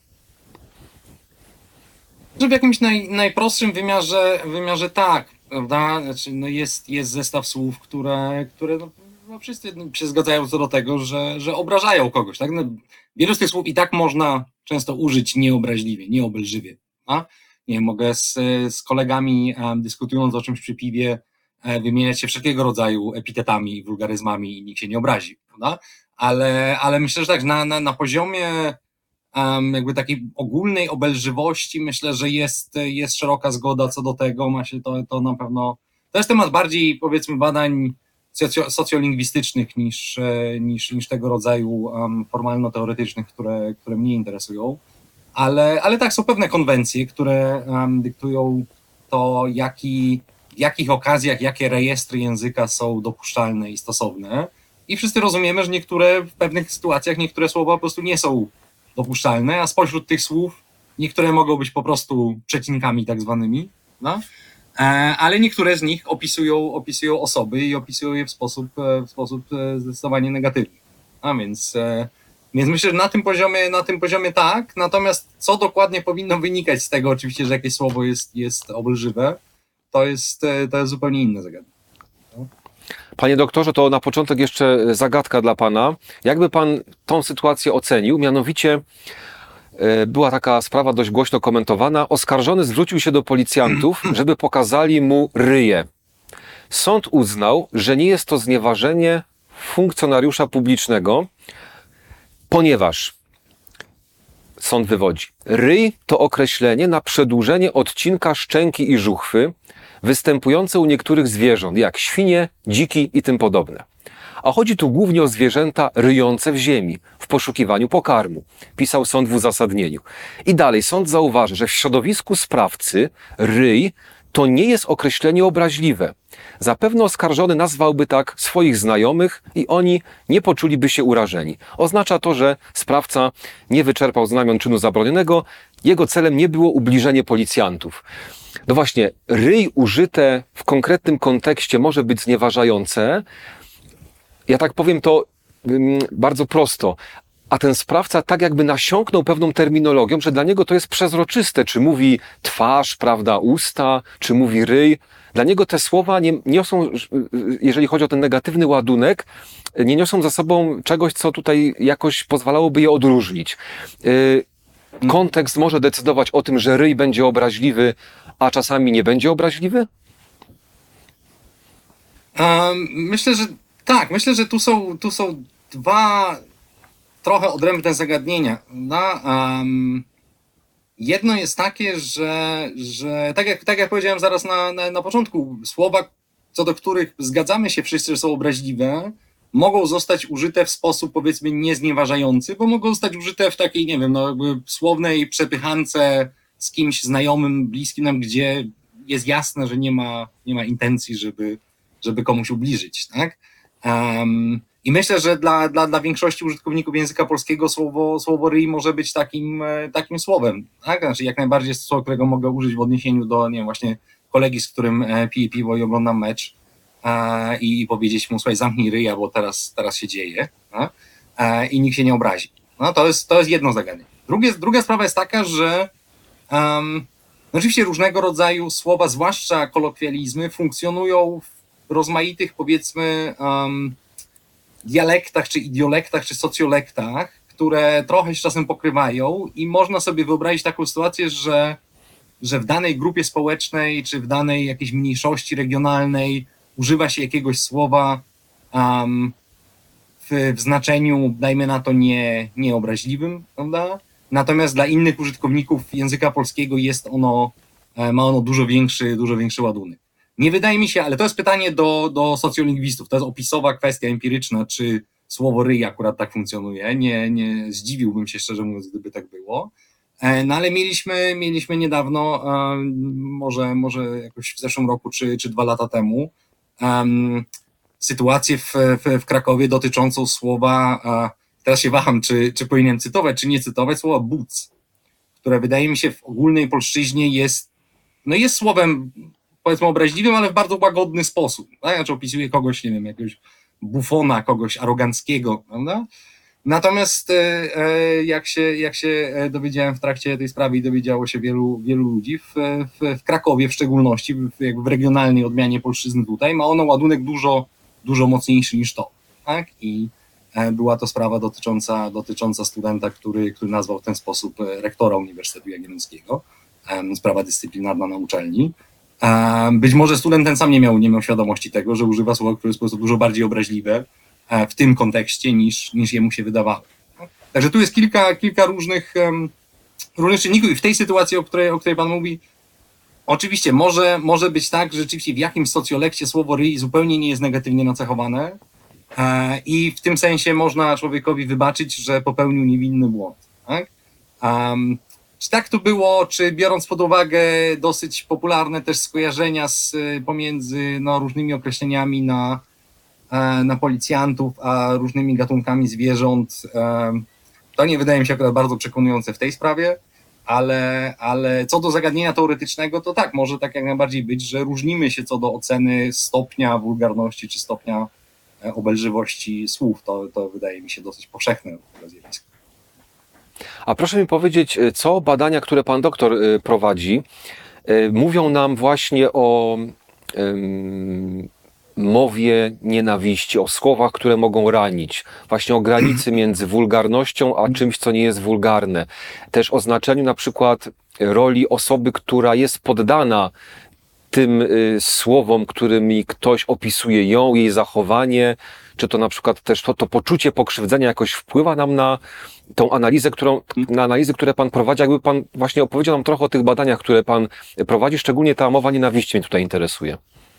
Że w jakimś najprostszym wymiarze tak, prawda? Znaczy, no jest zestaw słów, które no wszyscy się zgadzają co do tego, że obrażają kogoś. Tak? No, wielu z tych słów i tak można często użyć nieobraźliwie, nieobelżywie. A? Nie wiem, mogę z kolegami dyskutując o czymś przy piwie wymieniać się wszelkiego rodzaju epitetami i wulgaryzmami i nikt się nie obrazi. Prawda? Ale myślę, że tak, na poziomie jakby takiej ogólnej obelżywości myślę, że jest szeroka zgoda co do tego. To na pewno, to jest temat bardziej, powiedzmy, badań socjolingwistycznych niż tego rodzaju formalno-teoretycznych, które mnie interesują. Ale tak, są pewne konwencje, które dyktują to, w jakich okazjach, jakie rejestry języka są dopuszczalne i stosowne. I wszyscy rozumiemy, że w pewnych sytuacjach niektóre słowa po prostu nie są dopuszczalne, a spośród tych słów niektóre mogą być po prostu przecinkami tak zwanymi, no? Ale niektóre z nich opisują osoby i opisują je w sposób zdecydowanie negatywny. A więc myślę, że na tym poziomie tak, natomiast co dokładnie powinno wynikać z tego, oczywiście, że jakieś słowo jest obelżywe, to jest zupełnie inne zagadnienie. Panie doktorze, to na początek jeszcze zagadka dla pana. Jakby pan tą sytuację ocenił? Mianowicie była taka sprawa dość głośno komentowana. Oskarżony zwrócił się do policjantów, żeby pokazali mu ryję. Sąd uznał, że nie jest to znieważenie funkcjonariusza publicznego, ponieważ sąd wywodzi: ryj to określenie na przedłużenie odcinka szczęki i żuchwy występujące u niektórych zwierząt, jak świnie, dziki i tym podobne. A chodzi tu głównie o zwierzęta ryjące w ziemi, w poszukiwaniu pokarmu, pisał sąd w uzasadnieniu. I dalej sąd zauważy, że w środowisku sprawcy ryj to nie jest określenie obraźliwe. Zapewne oskarżony nazwałby tak swoich znajomych i oni nie poczuliby się urażeni. Oznacza to, że sprawca nie wyczerpał znamion czynu zabronionego, jego celem nie było ubliżenie policjantów. No właśnie, ryj użyte w konkretnym kontekście może być znieważające. Ja tak powiem to bardzo prosto. A ten sprawca tak jakby nasiąknął pewną terminologią, że dla niego to jest przezroczyste, czy mówi twarz, prawda, usta, czy mówi ryj. Dla niego te słowa nie niosą, jeżeli chodzi o ten negatywny ładunek, nie niosą za sobą czegoś, co tutaj jakoś pozwalałoby je odróżnić. Kontekst może decydować o tym, że ryj będzie obraźliwy, a czasami nie będzie obraźliwy? Myślę, że tak. Myślę, że tu są dwa trochę odrębne zagadnienia. Jedno jest takie, że tak jak powiedziałem zaraz na początku, słowa, co do których zgadzamy się wszyscy, że są obraźliwe, mogą zostać użyte w sposób, powiedzmy, nieznieważający, bo mogą zostać użyte w takiej, nie wiem, no jakby słownej przepychance z kimś znajomym, bliskim nam, gdzie jest jasne, że nie ma intencji, żeby komuś ubliżyć, tak? I myślę, że dla większości użytkowników języka polskiego słowo ryj może być takim słowem, tak? Znaczy jak najbardziej jest to słowo, którego mogę użyć w odniesieniu do, nie wiem, właśnie kolegi, z którym piję piwo i oglądam mecz i powiedzieć mu: słuchaj, zamknij ryja, bo teraz się dzieje, tak? I nikt się nie obrazi. No, to jest jedno zagadnienie. Druga sprawa jest taka, że oczywiście różnego rodzaju słowa, zwłaszcza kolokwializmy, funkcjonują w rozmaitych, powiedzmy, dialektach, czy idiolektach, czy socjolektach, które trochę się czasem pokrywają i można sobie wyobrazić taką sytuację, że w danej grupie społecznej, czy w danej jakiejś mniejszości regionalnej używa się jakiegoś słowa w znaczeniu, dajmy na to, nieobraźliwym, prawda? Natomiast dla innych użytkowników języka polskiego ma ono dużo większy ładunek. Nie wydaje mi się, ale to jest pytanie do socjolingwistów, to jest opisowa kwestia empiryczna, czy słowo ryj akurat tak funkcjonuje. Nie zdziwiłbym się, szczerze mówiąc, gdyby tak było. No ale mieliśmy niedawno, może jakoś w zeszłym roku, czy 2 lata temu, sytuację w Krakowie dotyczącą słowa, teraz się waham, czy powinienem cytować, czy nie cytować, słowa buc, które wydaje mi się w ogólnej polszczyźnie jest słowem, powiedzmy, obraźliwym, ale w bardzo łagodny sposób. Tak? Znaczy opisuje kogoś, nie wiem, jakiegoś bufona, kogoś aroganckiego, prawda? Natomiast jak się dowiedziałem w trakcie tej sprawy i dowiedziało się wielu ludzi, w Krakowie w szczególności, w regionalnej odmianie polszczyzny tutaj, ma ono ładunek dużo mocniejszy niż to. Tak? I była to sprawa dotycząca studenta, który nazwał w ten sposób rektora Uniwersytetu Jagiellońskiego. Sprawa dyscyplinarna na uczelni. Być może student ten sam nie miał świadomości tego, że używa słowa, które jest po prostu dużo bardziej obraźliwe w tym kontekście niż jemu się wydawało. Także tu jest kilka różnych czynników i w tej sytuacji, o której pan mówi, oczywiście może być tak, że rzeczywiście w jakimś socjolekcie słowo ryj zupełnie nie jest negatywnie nacechowane i w tym sensie można człowiekowi wybaczyć, że popełnił niewinny błąd. Tak? Czy tak to było, czy biorąc pod uwagę dosyć popularne też skojarzenia pomiędzy różnymi określeniami na policjantów, a różnymi gatunkami zwierząt, to nie wydaje mi się akurat bardzo przekonujące w tej sprawie, ale co do zagadnienia teoretycznego, to tak, może tak jak najbardziej być, że różnimy się co do oceny stopnia wulgarności czy stopnia obelżywości słów. To wydaje mi się dosyć powszechne zjawisko. A proszę mi powiedzieć, co badania, które pan doktor prowadzi, mówią nam właśnie o mowie nienawiści, o słowach, które mogą ranić, właśnie o granicy między wulgarnością a czymś, co nie jest wulgarne. Też o znaczeniu na przykład roli osoby, która jest poddana tym słowom, którymi ktoś opisuje ją, jej zachowanie, czy to na przykład też to poczucie pokrzywdzenia jakoś wpływa nam na tą analizę, na analizy, które pan prowadzi. Jakby pan właśnie opowiedział nam trochę o tych badaniach, które pan prowadzi, szczególnie ta mowa nienawiści mnie tutaj interesuje.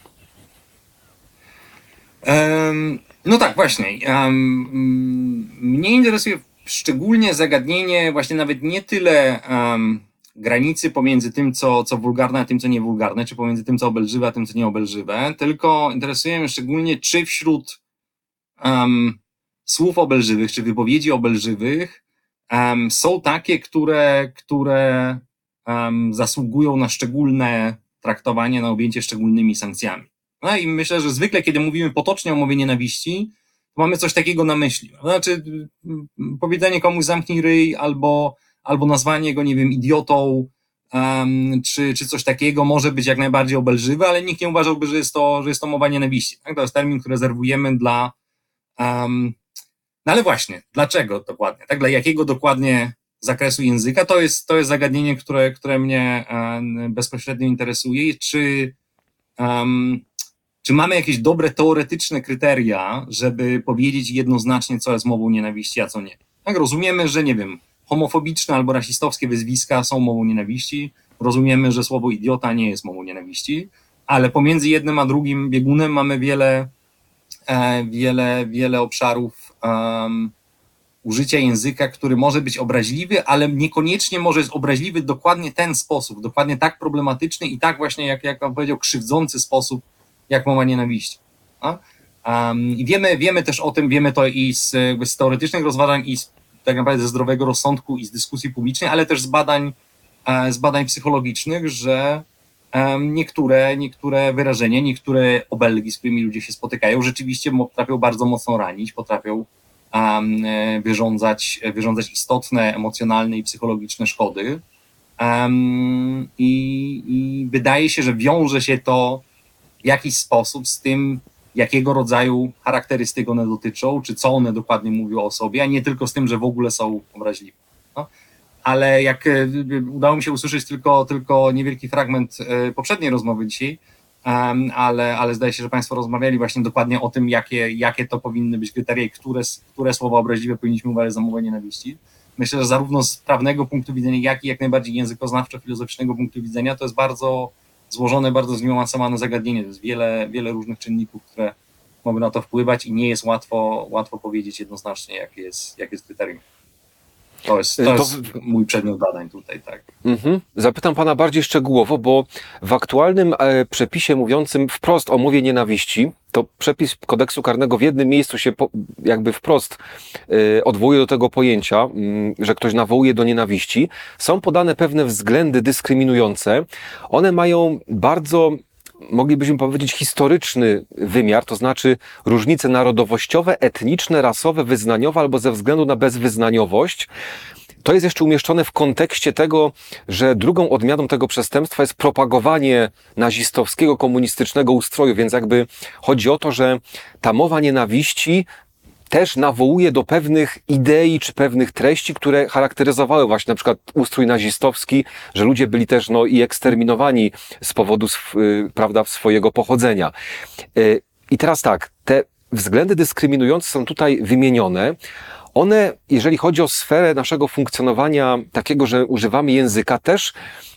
No tak, właśnie. Mnie interesuje szczególnie zagadnienie właśnie nawet nie tyle granicy pomiędzy tym, co wulgarne, a tym, co niewulgarne, czy pomiędzy tym, co obelżywe, a tym, co nieobelżywe, tylko interesuje mnie szczególnie, czy wśród słów obelżywych, czy wypowiedzi obelżywych są takie, które zasługują na szczególne traktowanie, na objęcie szczególnymi sankcjami. No i myślę, że zwykle, kiedy mówimy potocznie o mowie nienawiści, to mamy coś takiego na myśli. Znaczy, powiedzenie komuś zamknij ryj, albo nazwanie go, nie wiem, idiotą, czy coś takiego może być jak najbardziej obelżywe, ale nikt nie uważałby, że jest to mowa nienawiści. Tak? To jest termin, który rezerwujemy dla... no ale właśnie, dlaczego dokładnie? Tak? Dla jakiego dokładnie zakresu języka? To jest zagadnienie, które mnie bezpośrednio interesuje. Czy mamy jakieś dobre teoretyczne kryteria, żeby powiedzieć jednoznacznie, co jest mową nienawiści, a co nie? Tak, rozumiemy, że nie wiem, homofobiczne albo rasistowskie wyzwiska są mową nienawiści, rozumiemy, że słowo idiota nie jest mową nienawiści, ale pomiędzy jednym a drugim biegunem mamy wiele obszarów użycia języka, który może być obraźliwy, ale niekoniecznie może jest obraźliwy dokładnie ten sposób, dokładnie tak problematyczny i tak właśnie, jak pan powiedział, krzywdzący sposób, jak mowa nienawiści. I wiemy też o tym, wiemy to i z teoretycznych rozważań, i tak naprawdę ze zdrowego rozsądku, i z dyskusji publicznej, ale też z badań psychologicznych, że niektóre wyrażenia, niektóre obelgi, z którymi ludzie się spotykają, rzeczywiście potrafią bardzo mocno ranić, potrafią wyrządzać istotne emocjonalne i psychologiczne szkody. I wydaje się, że wiąże się to w jakiś sposób z tym, jakiego rodzaju charakterystyk one dotyczą, czy co one dokładnie mówią o sobie, a nie tylko z tym, że w ogóle są obraźliwe. No? Ale jak udało mi się usłyszeć tylko niewielki fragment poprzedniej rozmowy dzisiaj, ale zdaje się, że państwo rozmawiali właśnie dokładnie o tym, jakie to powinny być kryteria i które słowa obraźliwe powinniśmy uważać za mowę nienawiści. Myślę, że zarówno z prawnego punktu widzenia, jak i jak najbardziej językoznawczo-filozoficznego punktu widzenia to jest bardzo złożone, bardzo zniuansowane zagadnienie. To jest wiele różnych czynników, które mogą na to wpływać i nie jest łatwo powiedzieć jednoznacznie, jakie jest kryterium. To jest mój przedmiot badań tutaj, tak. Zapytam pana bardziej szczegółowo, bo w aktualnym przepisie mówiącym wprost o mowie nienawiści, to przepis kodeksu karnego w jednym miejscu się jakby wprost odwołuje do tego pojęcia, że ktoś nawołuje do nienawiści. Są podane pewne względy dyskryminujące. One mają bardzo, moglibyśmy powiedzieć, historyczny wymiar, to znaczy różnice narodowościowe, etniczne, rasowe, wyznaniowe albo ze względu na bezwyznaniowość. To jest jeszcze umieszczone w kontekście tego, że drugą odmianą tego przestępstwa jest propagowanie nazistowskiego, komunistycznego ustroju, więc jakby chodzi o to, że ta mowa nienawiści też nawołuje do pewnych idei czy pewnych treści, które charakteryzowały właśnie na przykład ustrój nazistowski, że ludzie byli też i eksterminowani z powodu prawda, swojego pochodzenia. I teraz tak, te względy dyskryminujące są tutaj wymienione. One, jeżeli chodzi o sferę naszego funkcjonowania takiego, że używamy języka, też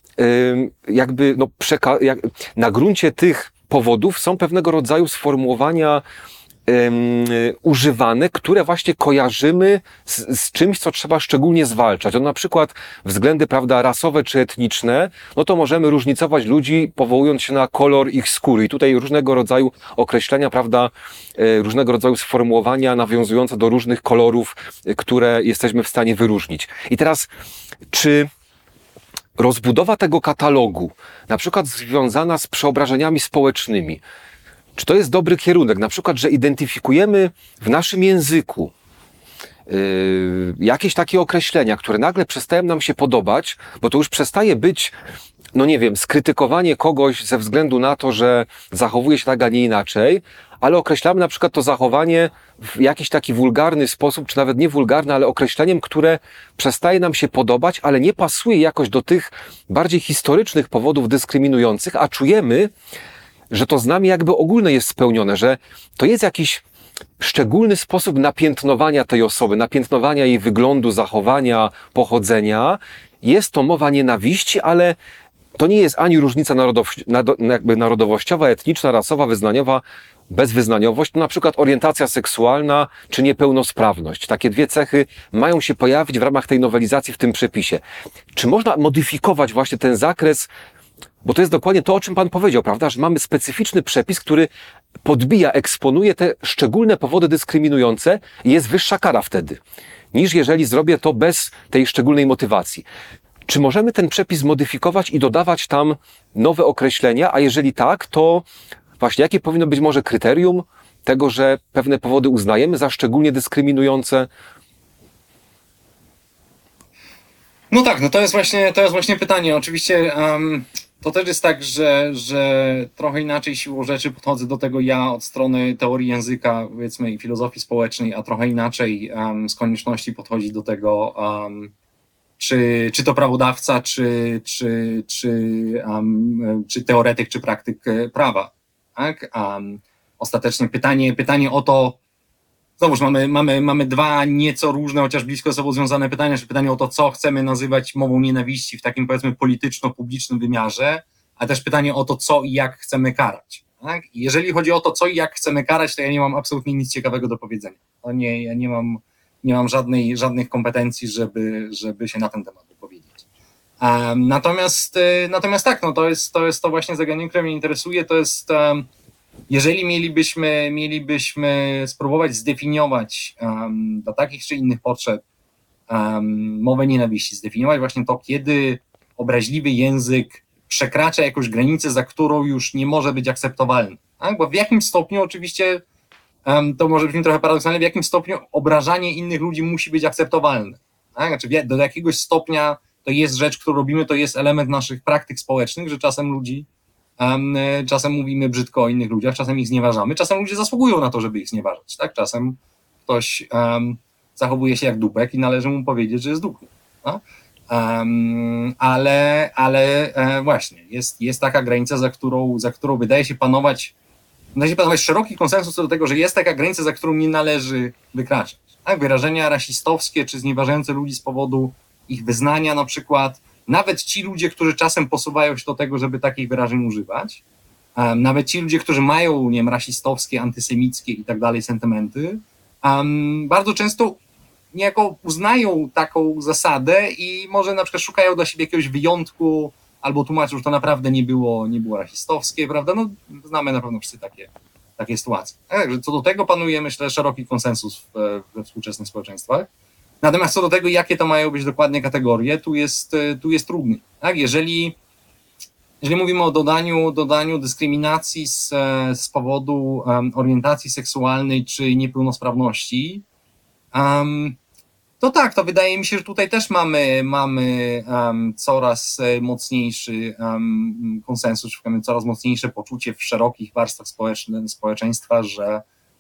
jakby na gruncie tych powodów są pewnego rodzaju sformułowania używane, które właśnie kojarzymy z czymś, co trzeba szczególnie zwalczać. Na przykład względy, prawda, rasowe czy etniczne, no to możemy różnicować ludzi, powołując się na kolor ich skóry. I tutaj różnego rodzaju określenia, prawda, różnego rodzaju sformułowania nawiązujące do różnych kolorów, które jesteśmy w stanie wyróżnić. I teraz, czy rozbudowa tego katalogu, na przykład związana z przeobrażeniami społecznymi, czy to jest dobry kierunek? Na przykład, że identyfikujemy w naszym języku jakieś takie określenia, które nagle przestają nam się podobać, bo to już przestaje być, no nie wiem, skrytykowanie kogoś ze względu na to, że zachowuje się tak, a nie inaczej, ale określamy na przykład to zachowanie w jakiś taki wulgarny sposób, czy nawet nie wulgarny, ale określeniem, które przestaje nam się podobać, ale nie pasuje jakoś do tych bardziej historycznych powodów dyskryminujących, a czujemy, że to z nami jakby ogólne jest spełnione, że to jest jakiś szczególny sposób napiętnowania tej osoby, napiętnowania jej wyglądu, zachowania, pochodzenia. Jest to mowa nienawiści, ale to nie jest ani różnica narodowościowa, etniczna, rasowa, wyznaniowa, bezwyznaniowość, to na przykład orientacja seksualna czy niepełnosprawność. Takie dwie cechy mają się pojawić w ramach tej nowelizacji w tym przepisie. Czy można modyfikować właśnie ten zakres? Bo to jest dokładnie to, o czym Pan powiedział, prawda? Że mamy specyficzny przepis, który podbija, eksponuje te szczególne powody dyskryminujące i jest wyższa kara wtedy, niż jeżeli zrobię to bez tej szczególnej motywacji. Czy możemy ten przepis modyfikować i dodawać tam nowe określenia, a jeżeli tak, to właśnie jakie powinno być może kryterium tego, że pewne powody uznajemy za szczególnie dyskryminujące? No tak, no to jest właśnie pytanie. Oczywiście to też jest tak, że trochę inaczej siłą rzeczy podchodzę do tego ja od strony teorii języka, powiedzmy, i filozofii społecznej, a trochę inaczej z konieczności podchodzi do tego, czy to prawodawca, czy teoretyk, czy praktyk prawa. Tak? Ostatecznie pytanie o to, znowuż mamy dwa nieco różne, chociaż blisko ze sobą związane pytania, czy pytanie o to, co chcemy nazywać mową nienawiści w takim, powiedzmy, polityczno-publicznym wymiarze, a też pytanie o to, co i jak chcemy karać. Tak? I jeżeli chodzi o to, co i jak chcemy karać, to ja nie mam absolutnie nic ciekawego do powiedzenia. Ja nie mam żadnych kompetencji, żeby się na ten temat wypowiedzieć. Natomiast tak, no to jest to właśnie zagadnienie, które mnie interesuje, to jest jeżeli mielibyśmy spróbować zdefiniować dla takich czy innych potrzeb mowę nienawiści, zdefiniować właśnie to, kiedy obraźliwy język przekracza jakąś granicę, za którą już nie może być akceptowalny. Tak? Bo w jakim stopniu oczywiście, to może brzmi trochę paradoksalnie, w jakim stopniu obrażanie innych ludzi musi być akceptowalne. Tak? Znaczy do jakiegoś stopnia to jest rzecz, którą robimy, to jest element naszych praktyk społecznych, że czasem mówimy brzydko o innych ludziach, czasem ich znieważamy, czasem ludzie zasługują na to, żeby ich znieważać. Tak? Czasem ktoś zachowuje się jak dupek i należy mu powiedzieć, że jest dupny. No? Ale właśnie jest taka granica, za którą wydaje się panować szeroki konsensus co do tego, że jest taka granica, za którą nie należy wykraczać. Tak? Wyrażenia rasistowskie czy znieważające ludzi z powodu ich wyznania na przykład, nawet ci ludzie, którzy czasem posuwają się do tego, żeby takich wyrażeń używać, nawet ci ludzie, którzy mają, nie wiem, rasistowskie, antysemickie i tak dalej sentymenty, bardzo często niejako uznają taką zasadę i może na przykład szukają dla siebie jakiegoś wyjątku albo tłumaczą, że to naprawdę nie było rasistowskie, prawda? No, znamy na pewno wszyscy takie sytuacje. Także co do tego panuje, myślę, szeroki konsensus we współczesnych społeczeństwach. Natomiast co do tego, jakie to mają być dokładnie kategorie, tu jest trudny. Tak? Jeżeli mówimy o dodaniu dyskryminacji z powodu orientacji seksualnej czy niepełnosprawności, to tak, to wydaje mi się, że tutaj też mamy coraz mocniejszy konsensus, mamy coraz mocniejsze poczucie w szerokich warstwach społeczeństwa, że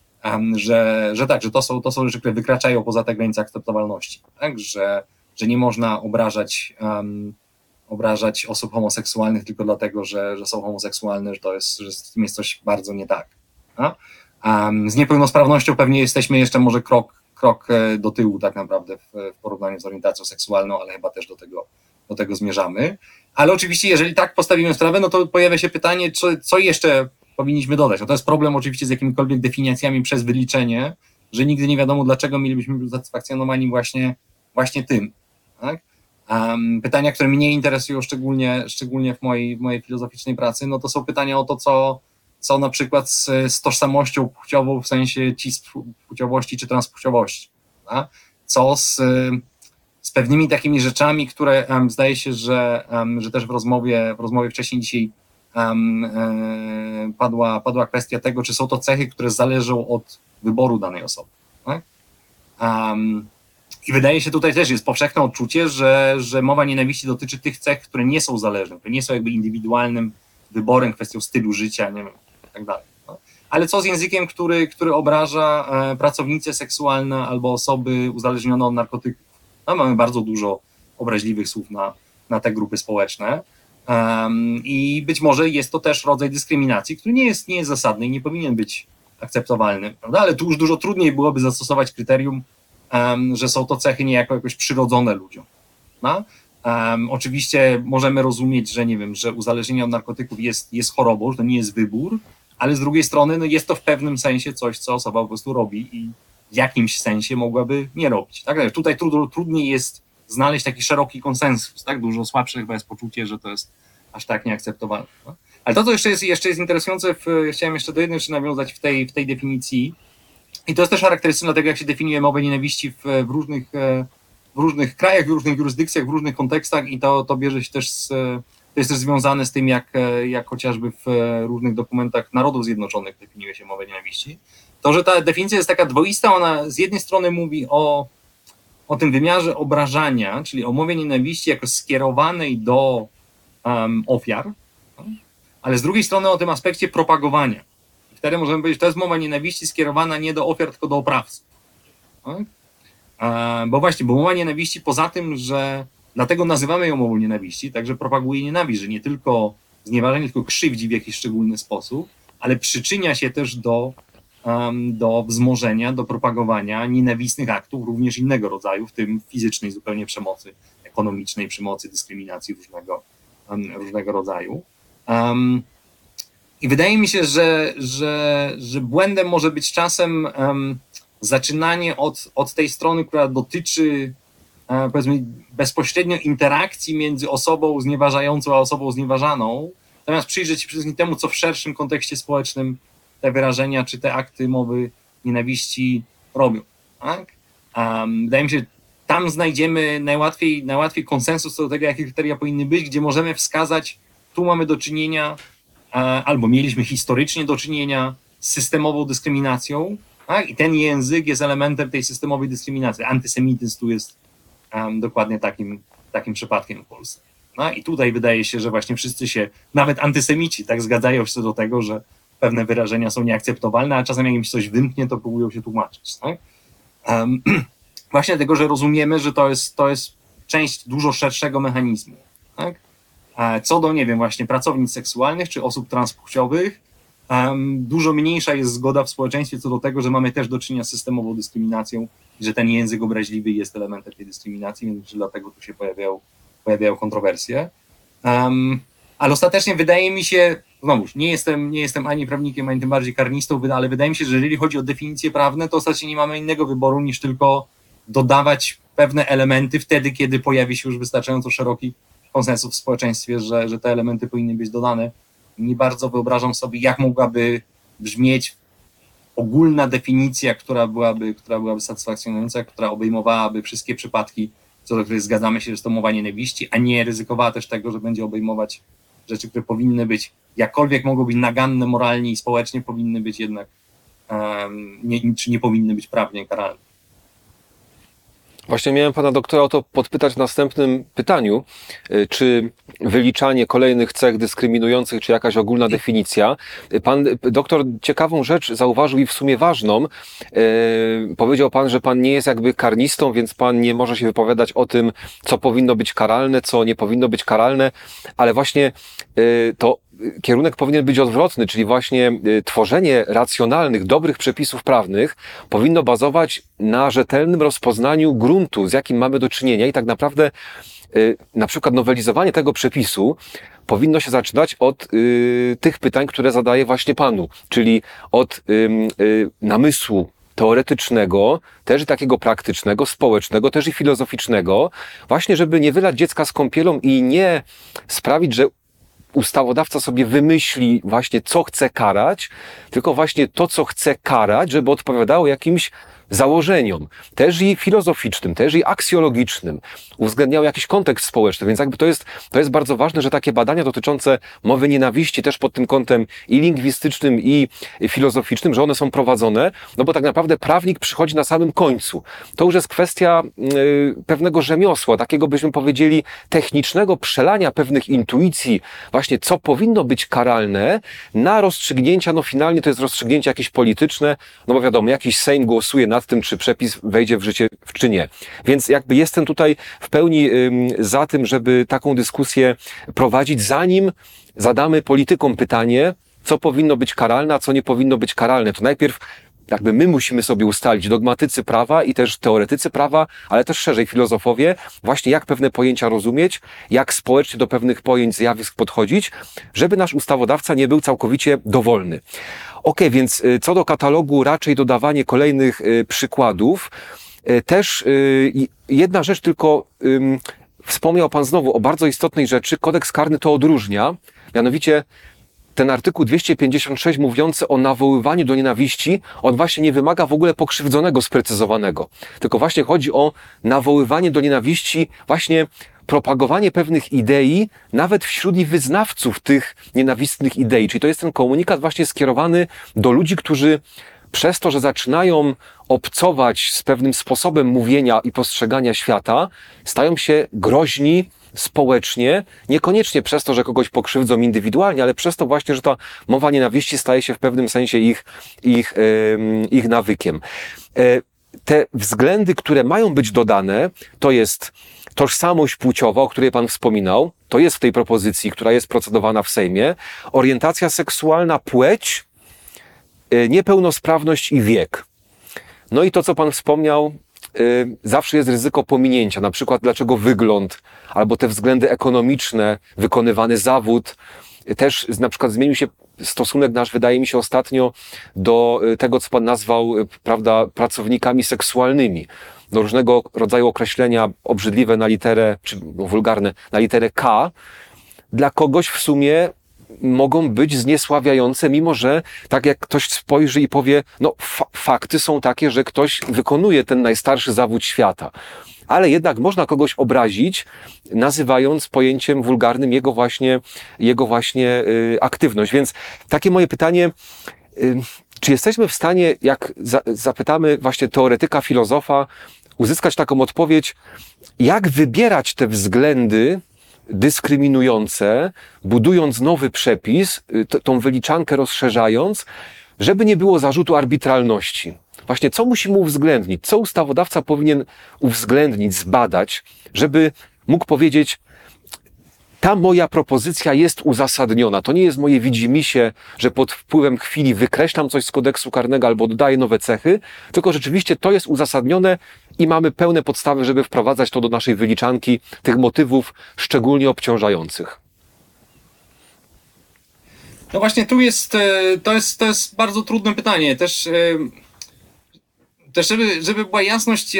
to są rzeczy, które wykraczają poza te granice akceptowalności. Tak? Że nie można obrażać osób homoseksualnych tylko dlatego, że są homoseksualne, że z tym jest coś bardzo nie tak. Z niepełnosprawnością pewnie jesteśmy jeszcze może krok do tyłu tak naprawdę w porównaniu z orientacją seksualną, ale chyba też do tego zmierzamy. Ale oczywiście, jeżeli tak postawimy sprawę, no to pojawia się pytanie, co jeszcze powinniśmy dodać. No to jest problem oczywiście z jakimikolwiek definicjami przez wyliczenie, że nigdy nie wiadomo, dlaczego mielibyśmy być usatysfakcjonowani właśnie tym. Tak? Pytania, które mnie interesują szczególnie w mojej filozoficznej pracy, no to są pytania o to, co na przykład z tożsamością płciową, w sensie płciowości czy transpłciowości. Tak? Co z pewnymi takimi rzeczami, które zdaje się, że też w rozmowie wcześniej dzisiaj padła kwestia tego, czy są to cechy, które zależą od wyboru danej osoby. Tak? I wydaje się, tutaj też jest powszechne odczucie, że mowa nienawiści dotyczy tych cech, które nie są zależne, które nie są jakby indywidualnym wyborem, kwestią stylu życia, nie wiem, i tak dalej. No. Ale co z językiem, który obraża pracownice seksualne albo osoby uzależnione od narkotyków? No, mamy bardzo dużo obraźliwych słów na te grupy społeczne. I być może jest to też rodzaj dyskryminacji, który nie jest zasadny i nie powinien być akceptowalny, prawda? Ale tu już dużo trudniej byłoby zastosować kryterium, że są to cechy niejako jakoś przyrodzone ludziom. No? Oczywiście możemy rozumieć, że nie wiem, że uzależnienie od narkotyków jest chorobą, że to nie jest wybór, ale z drugiej strony no jest to w pewnym sensie coś, co osoba po prostu robi i w jakimś sensie mogłaby nie robić. Tak? Tutaj trudniej jest znaleźć taki szeroki konsensus. Tak? Dużo słabsze chyba jest poczucie, że to jest aż tak nieakceptowalne. No? Ale to, co jeszcze jest interesujące, chciałem jeszcze do jednej rzeczy nawiązać w tej definicji, i to jest też charakterystyczne dla tego, jak się definiuje mowę nienawiści w różnych krajach, w różnych jurysdykcjach, w różnych kontekstach, i to bierze się też to jest też związane z tym, jak chociażby w różnych dokumentach Narodów Zjednoczonych definiuje się mowę nienawiści. To, że ta definicja jest taka dwoista, ona z jednej strony mówi o tym wymiarze obrażania, czyli o mowie nienawiści jako skierowanej do ofiar, ale z drugiej strony o tym aspekcie propagowania. Wtedy możemy powiedzieć, że to jest mowa nienawiści skierowana nie do ofiar, tylko do oprawców. Tak? Bo mowa nienawiści poza tym, że dlatego nazywamy ją mową nienawiści, także propaguje nienawiść, że nie tylko znieważa, nie tylko krzywdzi w jakiś szczególny sposób, ale przyczynia się też do wzmożenia, do propagowania nienawistnych aktów również innego rodzaju, w tym fizycznej zupełnie przemocy, ekonomicznej przemocy, dyskryminacji różnego rodzaju. I wydaje mi się, że błędem może być czasem zaczynanie od tej strony, która dotyczy powiedzmy bezpośrednio interakcji między osobą znieważającą a osobą znieważaną, zamiast przyjrzeć się przede wszystkim temu, co w szerszym kontekście społecznym te wyrażenia czy te akty mowy nienawiści robią. Tak? Wydaje mi się, że tam znajdziemy najłatwiej konsensus co do tego, jakie kryteria powinny być, gdzie możemy wskazać, tu mamy do czynienia albo mieliśmy historycznie do czynienia z systemową dyskryminacją, tak? I ten język jest elementem tej systemowej dyskryminacji. Antysemityzm tu jest dokładnie takim przypadkiem w Polsce. No i tutaj wydaje się, że właśnie wszyscy się, nawet antysemici, tak zgadzają się co do tego, że pewne wyrażenia są nieakceptowalne, a czasem jak im się coś wymknie, to próbują się tłumaczyć. Tak? Właśnie dlatego, że rozumiemy, że to jest część dużo szerszego mechanizmu. Tak? Co do, nie wiem, właśnie pracownic seksualnych czy osób transpłciowych, dużo mniejsza jest zgoda w społeczeństwie co do tego, że mamy też do czynienia z systemową dyskryminacją i że ten język obraźliwy jest elementem tej dyskryminacji, więc dlatego tu się pojawiają kontrowersje. Ale ostatecznie wydaje mi się, znowuż, nie jestem ani prawnikiem, ani tym bardziej karnistą, ale wydaje mi się, że jeżeli chodzi o definicje prawne, to ostatecznie nie mamy innego wyboru niż tylko dodawać pewne elementy wtedy, kiedy pojawi się już wystarczająco szeroki konsensus w społeczeństwie, że te elementy powinny być dodane. Nie bardzo wyobrażam sobie, jak mogłaby brzmieć ogólna definicja, która byłaby satysfakcjonująca, która obejmowałaby wszystkie przypadki, co do których zgadzamy się, że to mowa nienawiści, a nie ryzykowała też tego, że będzie obejmować rzeczy, które powinny być, jakkolwiek mogą być naganne moralnie i społecznie, powinny być jednak, czy nie powinny być prawnie karalne. Właśnie miałem pana doktora o to podpytać w następnym pytaniu, czy wyliczanie kolejnych cech dyskryminujących, czy jakaś ogólna definicja. Pan doktor ciekawą rzecz zauważył i w sumie ważną. Powiedział pan, że pan nie jest jakby karnistą, więc pan nie może się wypowiadać o tym, co powinno być karalne, co nie powinno być karalne, ale właśnie to kierunek powinien być odwrotny, czyli właśnie tworzenie racjonalnych, dobrych przepisów prawnych powinno bazować na rzetelnym rozpoznaniu gruntu, z jakim mamy do czynienia i tak naprawdę na przykład nowelizowanie tego przepisu powinno się zaczynać od tych pytań, które zadaję właśnie panu, czyli od namysłu teoretycznego, też i takiego praktycznego, społecznego, też i filozoficznego, właśnie żeby nie wylać dziecka z kąpielą i nie sprawić, że ustawodawca sobie wymyśli właśnie, co chce karać, tylko właśnie to, co chce karać, żeby odpowiadało jakimś założeniom, też i filozoficznym, też i aksjologicznym, uwzględniały jakiś kontekst społeczny, więc jakby to jest bardzo ważne, że takie badania dotyczące mowy nienawiści też pod tym kątem i lingwistycznym, i filozoficznym, że one są prowadzone, no bo tak naprawdę prawnik przychodzi na samym końcu. To już jest kwestia pewnego rzemiosła, takiego byśmy powiedzieli technicznego przelania pewnych intuicji, właśnie co powinno być karalne, na rozstrzygnięcia, no finalnie to jest rozstrzygnięcie jakieś polityczne, no bo wiadomo, jakiś Sejm głosuje nad tym, czy przepis wejdzie w życie, czy nie. Więc jakby jestem tutaj w pełni za tym, żeby taką dyskusję prowadzić, zanim zadamy politykom pytanie, co powinno być karalne, a co nie powinno być karalne. To najpierw jakby my musimy sobie ustalić, dogmatycy prawa i też teoretycy prawa, ale też szerzej filozofowie, właśnie jak pewne pojęcia rozumieć, jak społecznie do pewnych pojęć, zjawisk podchodzić, żeby nasz ustawodawca nie był całkowicie dowolny. Okej, więc co do katalogu, raczej dodawanie kolejnych przykładów. Też jedna rzecz tylko, wspomniał Pan znowu o bardzo istotnej rzeczy, kodeks karny to odróżnia, mianowicie ten artykuł 256 mówiący o nawoływaniu do nienawiści, on właśnie nie wymaga w ogóle pokrzywdzonego sprecyzowanego, tylko właśnie chodzi o nawoływanie do nienawiści, właśnie propagowanie pewnych idei, nawet wśród wyznawców tych nienawistnych idei. Czyli to jest ten komunikat właśnie skierowany do ludzi, którzy przez to, że zaczynają obcować z pewnym sposobem mówienia i postrzegania świata, stają się groźni społecznie, niekoniecznie przez to, że kogoś pokrzywdzą indywidualnie, ale przez to właśnie, że ta mowa nienawiści staje się w pewnym sensie ich nawykiem. Te względy, które mają być dodane, to jest tożsamość płciowa, o której Pan wspominał, to jest w tej propozycji, która jest procedowana w Sejmie, orientacja seksualna, płeć, niepełnosprawność i wiek. No i to, co Pan wspomniał, zawsze jest ryzyko pominięcia, na przykład dlaczego wygląd, albo te względy ekonomiczne, wykonywany zawód, też na przykład zmienił się stosunek nasz, wydaje mi się ostatnio, do tego, co Pan nazwał, prawda, pracownikami seksualnymi, do różnego rodzaju określenia obrzydliwe na literę, czy wulgarne na literę K, dla kogoś w sumie mogą być zniesławiające, mimo że tak jak ktoś spojrzy i powie, no fakty są takie, że ktoś wykonuje ten najstarszy zawód świata. Ale jednak można kogoś obrazić, nazywając pojęciem wulgarnym jego właśnie aktywność. Więc takie moje pytanie, czy jesteśmy w stanie, jak zapytamy właśnie teoretyka, filozofa, uzyskać taką odpowiedź, jak wybierać te względy dyskryminujące, budując nowy przepis, tą wyliczankę rozszerzając, żeby nie było zarzutu arbitralności. Właśnie co musimy uwzględnić, co ustawodawca powinien uwzględnić, zbadać, żeby mógł powiedzieć, ta moja propozycja jest uzasadniona. To nie jest moje widzimisię, że pod wpływem chwili wykreślam coś z kodeksu karnego albo dodaję nowe cechy, tylko rzeczywiście to jest uzasadnione i mamy pełne podstawy, żeby wprowadzać to do naszej wyliczanki tych motywów szczególnie obciążających. No właśnie tu to jest bardzo trudne pytanie. Też żeby była jasność,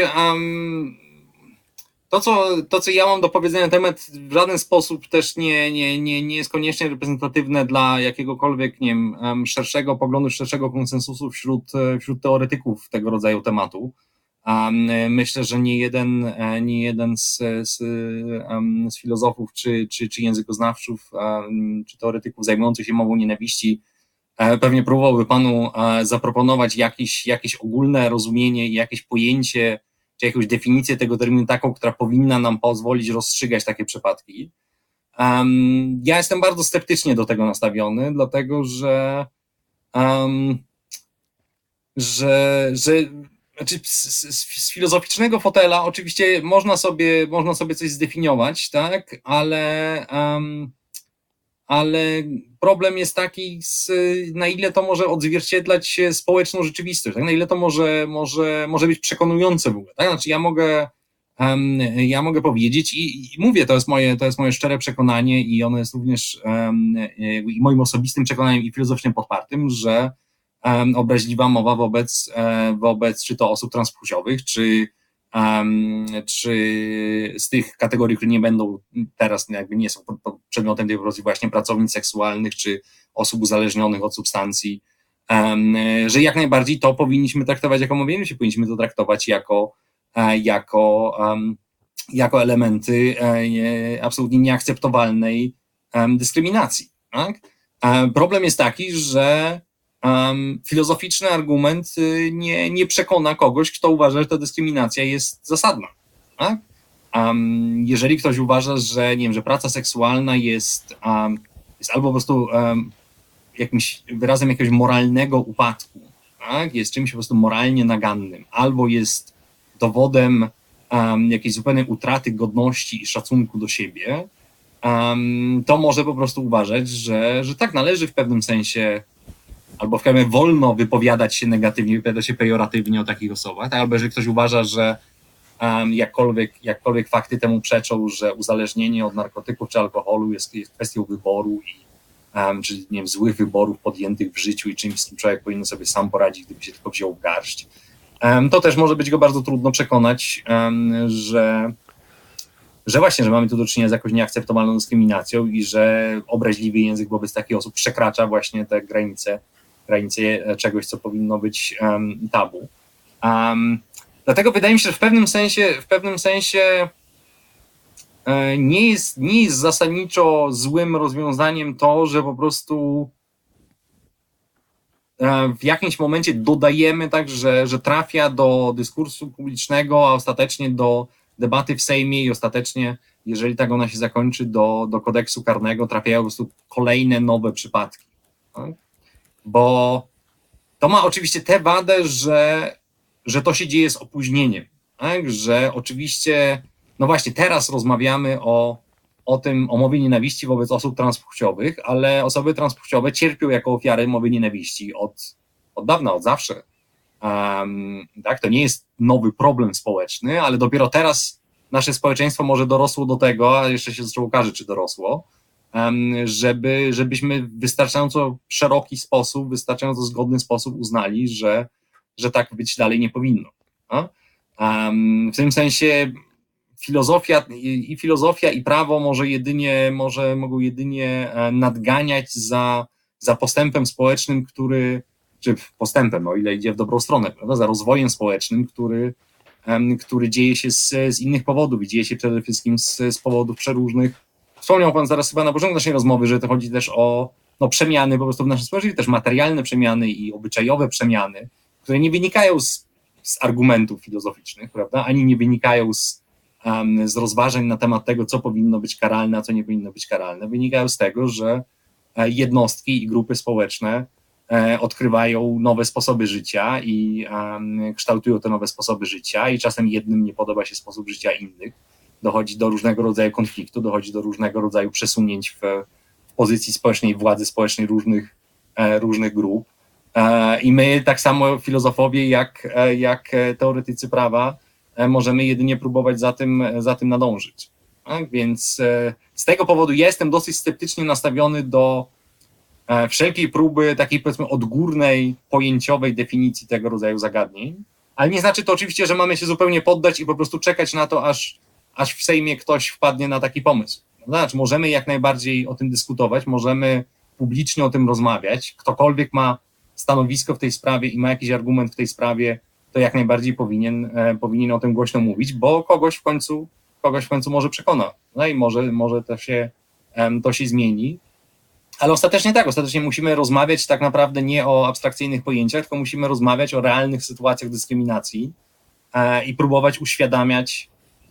to, co ja mam do powiedzenia na temat, w żaden sposób też nie jest koniecznie reprezentatywne dla jakiegokolwiek, nie wiem, szerszego poglądu, szerszego konsensusu wśród teoretyków tego rodzaju tematu. Myślę, że nie jeden z filozofów, czy językoznawców, czy teoretyków zajmujących się mową nienawiści pewnie próbowałby Panu zaproponować jakieś ogólne rozumienie i jakieś pojęcie, czy jakąś definicję tego terminu taką, która powinna nam pozwolić rozstrzygać takie przypadki. Ja jestem bardzo sceptycznie do tego nastawiony, dlatego że znaczy z filozoficznego fotela oczywiście można sobie coś zdefiniować, tak, ale problem jest taki, na ile to może odzwierciedlać społeczną rzeczywistość, tak? Na ile to może być przekonujące w ogóle. Tak? Znaczy ja mogę powiedzieć i mówię, to jest moje szczere przekonanie i ono jest również i moim osobistym przekonaniem i filozoficznym podpartym, że obraźliwa mowa wobec czy to osób transpłciowych, czy z tych kategorii, które nie będą teraz, jakby nie są przedmiotem tej propozycji, właśnie pracownic seksualnych, czy osób uzależnionych od substancji, że jak najbardziej to powinniśmy traktować jako mobilność, powinniśmy to traktować jako elementy absolutnie nieakceptowalnej dyskryminacji. Tak? Problem jest taki, że filozoficzny argument nie przekona kogoś, kto uważa, że ta dyskryminacja jest zasadna. Tak? Jeżeli ktoś uważa, że, nie wiem, że praca seksualna jest albo po prostu jakimś wyrazem jakiegoś moralnego upadku, tak? Jest czymś po prostu moralnie nagannym, albo jest dowodem jakiejś zupełnej utraty godności i szacunku do siebie, to może po prostu uważać, że tak należy w pewnym sensie, albo w pewnym wolno wypowiadać się negatywnie, wypowiadać się pejoratywnie o takich osobach, tak? Albo jeżeli ktoś uważa, że jakkolwiek fakty temu przeczą, że uzależnienie od narkotyków czy alkoholu jest kwestią wyboru czy nie wiem, złych wyborów podjętych w życiu i czymś, z czym człowiek powinien sobie sam poradzić, gdyby się tylko wziął w garść, to też może być go bardzo trudno przekonać, że właśnie, że mamy tu do czynienia z jakąś nieakceptowalną dyskryminacją i że obraźliwy język wobec takich osób przekracza właśnie te granice czegoś, co powinno być tabu. Dlatego wydaje mi się, że w pewnym sensie nie jest zasadniczo złym rozwiązaniem to, że po prostu w jakimś momencie dodajemy tak, że trafia do dyskursu publicznego, a ostatecznie do debaty w Sejmie i ostatecznie, jeżeli tak ona się zakończy, do kodeksu karnego trafiają po prostu kolejne nowe przypadki. Tak? Bo to ma oczywiście tę wadę, że to się dzieje z opóźnieniem. Tak? Że oczywiście, no właśnie, teraz rozmawiamy o mowie nienawiści wobec osób transpłciowych, ale osoby transpłciowe cierpią jako ofiary mowy nienawiści od dawna, od zawsze. Tak? To nie jest nowy problem społeczny, ale dopiero teraz nasze społeczeństwo może dorosło do tego, a jeszcze się zaczęło okaże, czy dorosło, żebyśmy w wystarczająco szeroki sposób, wystarczająco zgodny sposób uznali, że tak być dalej nie powinno. W tym sensie filozofia i prawo mogą jedynie nadganiać za postępem społecznym, czy postępem, o ile idzie w dobrą stronę, prawda? Za rozwojem społecznym, który dzieje się z innych powodów i dzieje się przede wszystkim z powodów przeróżnych. Wspomniał Pan zaraz chyba na początku naszej rozmowy, że to chodzi też o przemiany po prostu w naszym społeczeństwie, też materialne przemiany i obyczajowe przemiany, które nie wynikają z argumentów filozoficznych, prawda? Ani nie wynikają z rozważań na temat tego, co powinno być karalne, a co nie powinno być karalne. Wynikają z tego, że jednostki i grupy społeczne odkrywają nowe sposoby życia i kształtują te nowe sposoby życia i czasem jednym nie podoba się sposób życia innych. Dochodzi do różnego rodzaju konfliktu, dochodzi do różnego rodzaju przesunięć w pozycji społecznej, władzy społecznej różnych grup. I my, tak samo filozofowie, jak teoretycy prawa, możemy jedynie próbować za tym nadążyć. Tak? Więc z tego powodu ja jestem dosyć sceptycznie nastawiony do wszelkiej próby takiej, powiedzmy, odgórnej, pojęciowej definicji tego rodzaju zagadnień, ale nie znaczy to oczywiście, że mamy się zupełnie poddać i po prostu czekać na to, aż w Sejmie ktoś wpadnie na taki pomysł. Znaczy, możemy jak najbardziej o tym dyskutować, możemy publicznie o tym rozmawiać, ktokolwiek ma stanowisko w tej sprawie i ma jakiś argument w tej sprawie, to jak najbardziej powinien o tym głośno mówić, bo kogoś w końcu może przekona. No i może to się zmieni. Ale ostatecznie musimy rozmawiać tak naprawdę nie o abstrakcyjnych pojęciach, tylko musimy rozmawiać o realnych sytuacjach dyskryminacji i próbować uświadamiać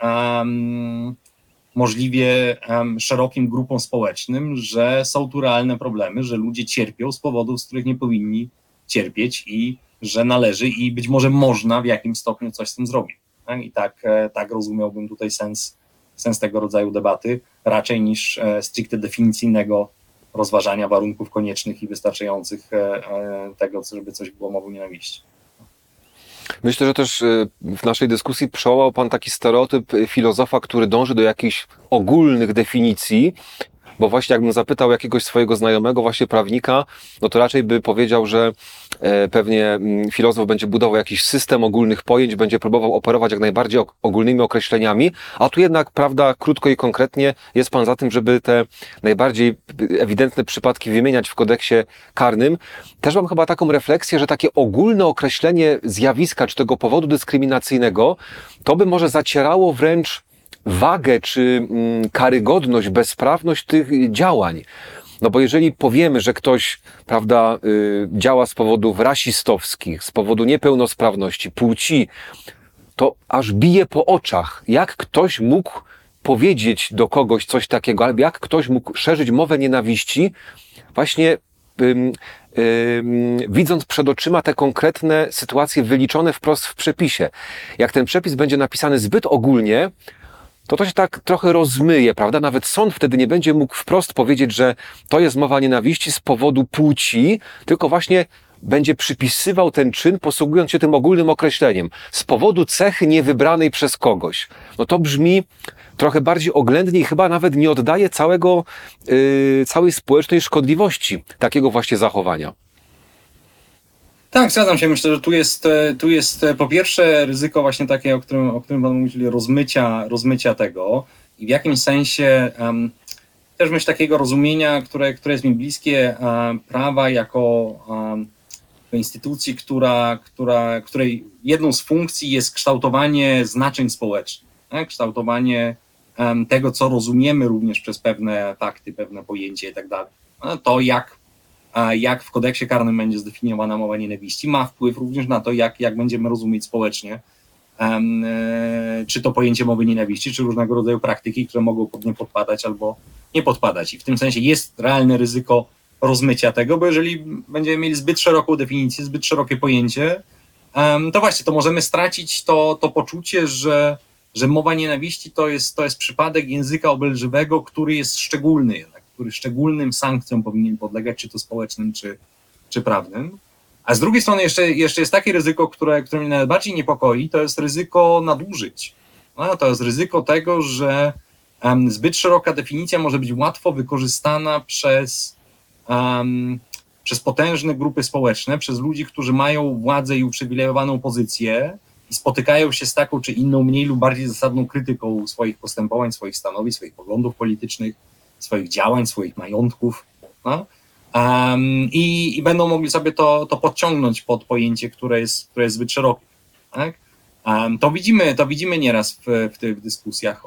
możliwie szerokim grupom społecznym, że są tu realne problemy, że ludzie cierpią z powodów, z których nie powinni cierpieć i że należy i być może można w jakimś stopniu coś z tym zrobić. I tak rozumiałbym tutaj sens tego rodzaju debaty, raczej niż stricte definicyjnego rozważania warunków koniecznych i wystarczających tego, żeby coś było mową nienawiści. Myślę, że też w naszej dyskusji przełamał Pan taki stereotyp filozofa, który dąży do jakichś ogólnych definicji, bo właśnie jakbym zapytał jakiegoś swojego znajomego, właśnie prawnika, no to raczej by powiedział, że pewnie filozof będzie budował jakiś system ogólnych pojęć, będzie próbował operować jak najbardziej ogólnymi określeniami, a tu jednak, prawda, krótko i konkretnie jest pan za tym, żeby te najbardziej ewidentne przypadki wymieniać w kodeksie karnym. Też mam chyba taką refleksję, że takie ogólne określenie zjawiska czy tego powodu dyskryminacyjnego, to by może zacierało wręcz wagę czy karygodność, bezprawność tych działań. No bo jeżeli powiemy, że ktoś, prawda, działa z powodów rasistowskich, z powodu niepełnosprawności, płci, to aż bije po oczach. Jak ktoś mógł powiedzieć do kogoś coś takiego, albo jak ktoś mógł szerzyć mowę nienawiści, właśnie widząc przed oczyma te konkretne sytuacje wyliczone wprost w przepisie. Jak ten przepis będzie napisany zbyt ogólnie, to się tak trochę rozmyje, prawda? Nawet sąd wtedy nie będzie mógł wprost powiedzieć, że to jest mowa nienawiści z powodu płci, tylko właśnie będzie przypisywał ten czyn, posługując się tym ogólnym określeniem, z powodu cechy niewybranej przez kogoś. No to brzmi trochę bardziej oględnie i chyba nawet nie oddaje całej społecznej szkodliwości takiego właśnie zachowania. Tak, zgadzam się. Myślę, że tu jest po pierwsze ryzyko właśnie takie, o którym pan mówili, rozmycia tego i w jakimś sensie też myśl takiego rozumienia, które jest mi bliskie, prawa jako instytucji, której jedną z funkcji jest kształtowanie znaczeń społecznych, tak? Kształtowanie tego, co rozumiemy również przez pewne fakty, pewne pojęcie i tak dalej. To jak w kodeksie karnym będzie zdefiniowana mowa nienawiści, ma wpływ również na to, jak będziemy rozumieć społecznie czy to pojęcie mowy nienawiści, czy różnego rodzaju praktyki, które mogą pod nie podpadać albo nie podpadać. I w tym sensie jest realne ryzyko rozmycia tego, bo jeżeli będziemy mieli zbyt szeroką definicję, zbyt szerokie pojęcie, to właśnie to możemy stracić to poczucie, że mowa nienawiści to jest przypadek języka obelżywego, który jest szczególny jednak, który szczególnym sankcjom powinien podlegać, czy to społecznym, czy prawnym. A z drugiej strony jeszcze jest takie ryzyko, które mnie najbardziej niepokoi, to jest ryzyko nadużyć. No, to jest ryzyko tego, że zbyt szeroka definicja może być łatwo wykorzystana przez potężne grupy społeczne, przez ludzi, którzy mają władzę i uprzywilejowaną pozycję i spotykają się z taką czy inną, mniej lub bardziej zasadną krytyką swoich postępowań, swoich stanowisk, swoich poglądów politycznych, swoich działań, swoich majątków. No? I będą mogli sobie to podciągnąć pod pojęcie, które jest zbyt szerokie. Tak? To widzimy nieraz w tych dyskusjach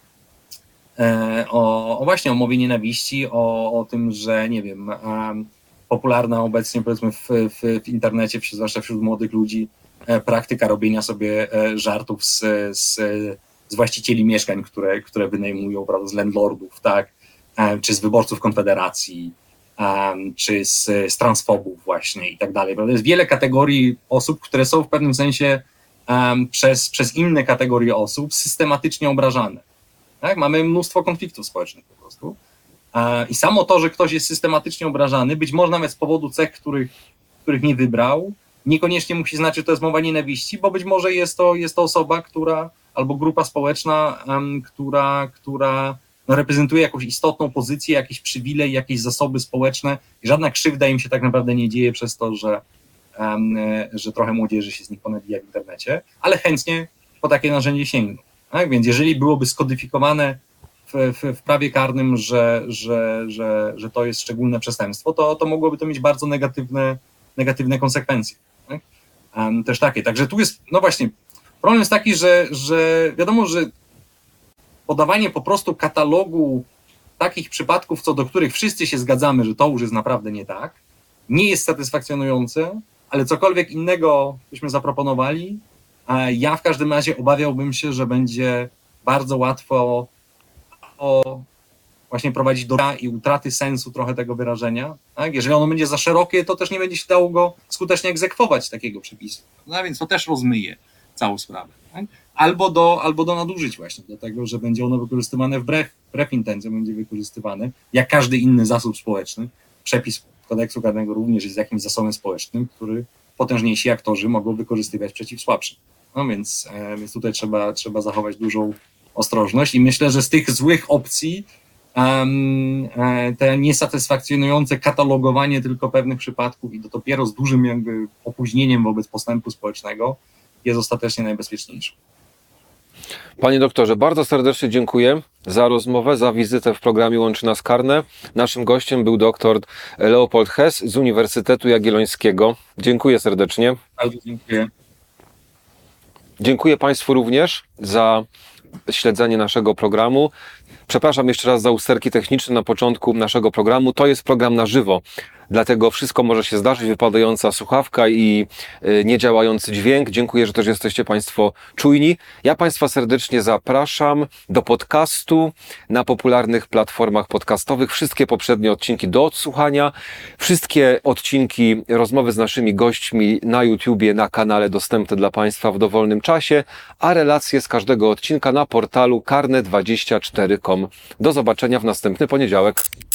właśnie o mowie nienawiści, o tym, że nie wiem, popularna obecnie powiedzmy w internecie, zwłaszcza wśród młodych ludzi, praktyka robienia sobie żartów z właścicieli mieszkań, które wynajmują, prawda, z landlordów, tak, czy z wyborców Konfederacji, czy z transfobów właśnie i tak dalej. Jest wiele kategorii osób, które są w pewnym sensie przez inne kategorie osób systematycznie obrażane. Tak? Mamy mnóstwo konfliktów społecznych po prostu. I samo to, że ktoś jest systematycznie obrażany, być może nawet z powodu cech, których nie wybrał, niekoniecznie musi znaczyć, że to jest mowa nienawiści, bo być może jest to osoba, albo grupa społeczna, która reprezentuje jakąś istotną pozycję, jakiś przywilej, jakieś zasoby społeczne i żadna krzywda im się tak naprawdę nie dzieje przez to, że trochę młodzieży się z nich ponabija w internecie, ale chętnie po takie narzędzie sięgną. Tak? Więc jeżeli byłoby skodyfikowane w prawie karnym, że to jest szczególne przestępstwo, to mogłoby to mieć bardzo negatywne konsekwencje. Tak? Też takie. Także tu jest, no właśnie, problem jest taki, że wiadomo, że podawanie po prostu katalogu takich przypadków, co do których wszyscy się zgadzamy, że to już jest naprawdę nie tak, nie jest satysfakcjonujące, ale cokolwiek innego byśmy zaproponowali, ja w każdym razie obawiałbym się, że będzie bardzo łatwo właśnie prowadzić do i utraty sensu trochę tego wyrażenia. Tak? Jeżeli ono będzie za szerokie, to też nie będzie się dało go skutecznie egzekwować takiego przepisu. No więc to też rozmyje całą sprawę. Tak? Albo do nadużyć właśnie, do tego, że będzie ono wykorzystywane wbrew intencjom, będzie wykorzystywane jak każdy inny zasób społeczny. Przepis kodeksu karnego również jest jakimś zasobem społecznym, który potężniejsi aktorzy mogą wykorzystywać przeciw słabszym. No więc tutaj trzeba zachować dużą ostrożność i myślę, że z tych złych opcji te niesatysfakcjonujące katalogowanie tylko pewnych przypadków i to dopiero z dużym jakby opóźnieniem wobec postępu społecznego jest ostatecznie najbezpieczniejsze. Panie doktorze, bardzo serdecznie dziękuję za rozmowę, za wizytę w programie Łączy Nas Karne. Naszym gościem był dr Leopold Hess z Uniwersytetu Jagiellońskiego. Dziękuję serdecznie. Bardzo dziękuję. Dziękuję Państwu również za śledzenie naszego programu. Przepraszam jeszcze raz za usterki techniczne na początku naszego programu. To jest program na żywo, dlatego wszystko może się zdarzyć, wypadająca słuchawka i niedziałający dźwięk. Dziękuję, że też jesteście Państwo czujni. Ja Państwa serdecznie zapraszam do podcastu na popularnych platformach podcastowych. Wszystkie poprzednie odcinki do odsłuchania, wszystkie odcinki rozmowy z naszymi gośćmi na YouTubie, na kanale dostępne dla Państwa w dowolnym czasie, a relacje z każdego odcinka na portalu karne24.com. Do zobaczenia w następny poniedziałek.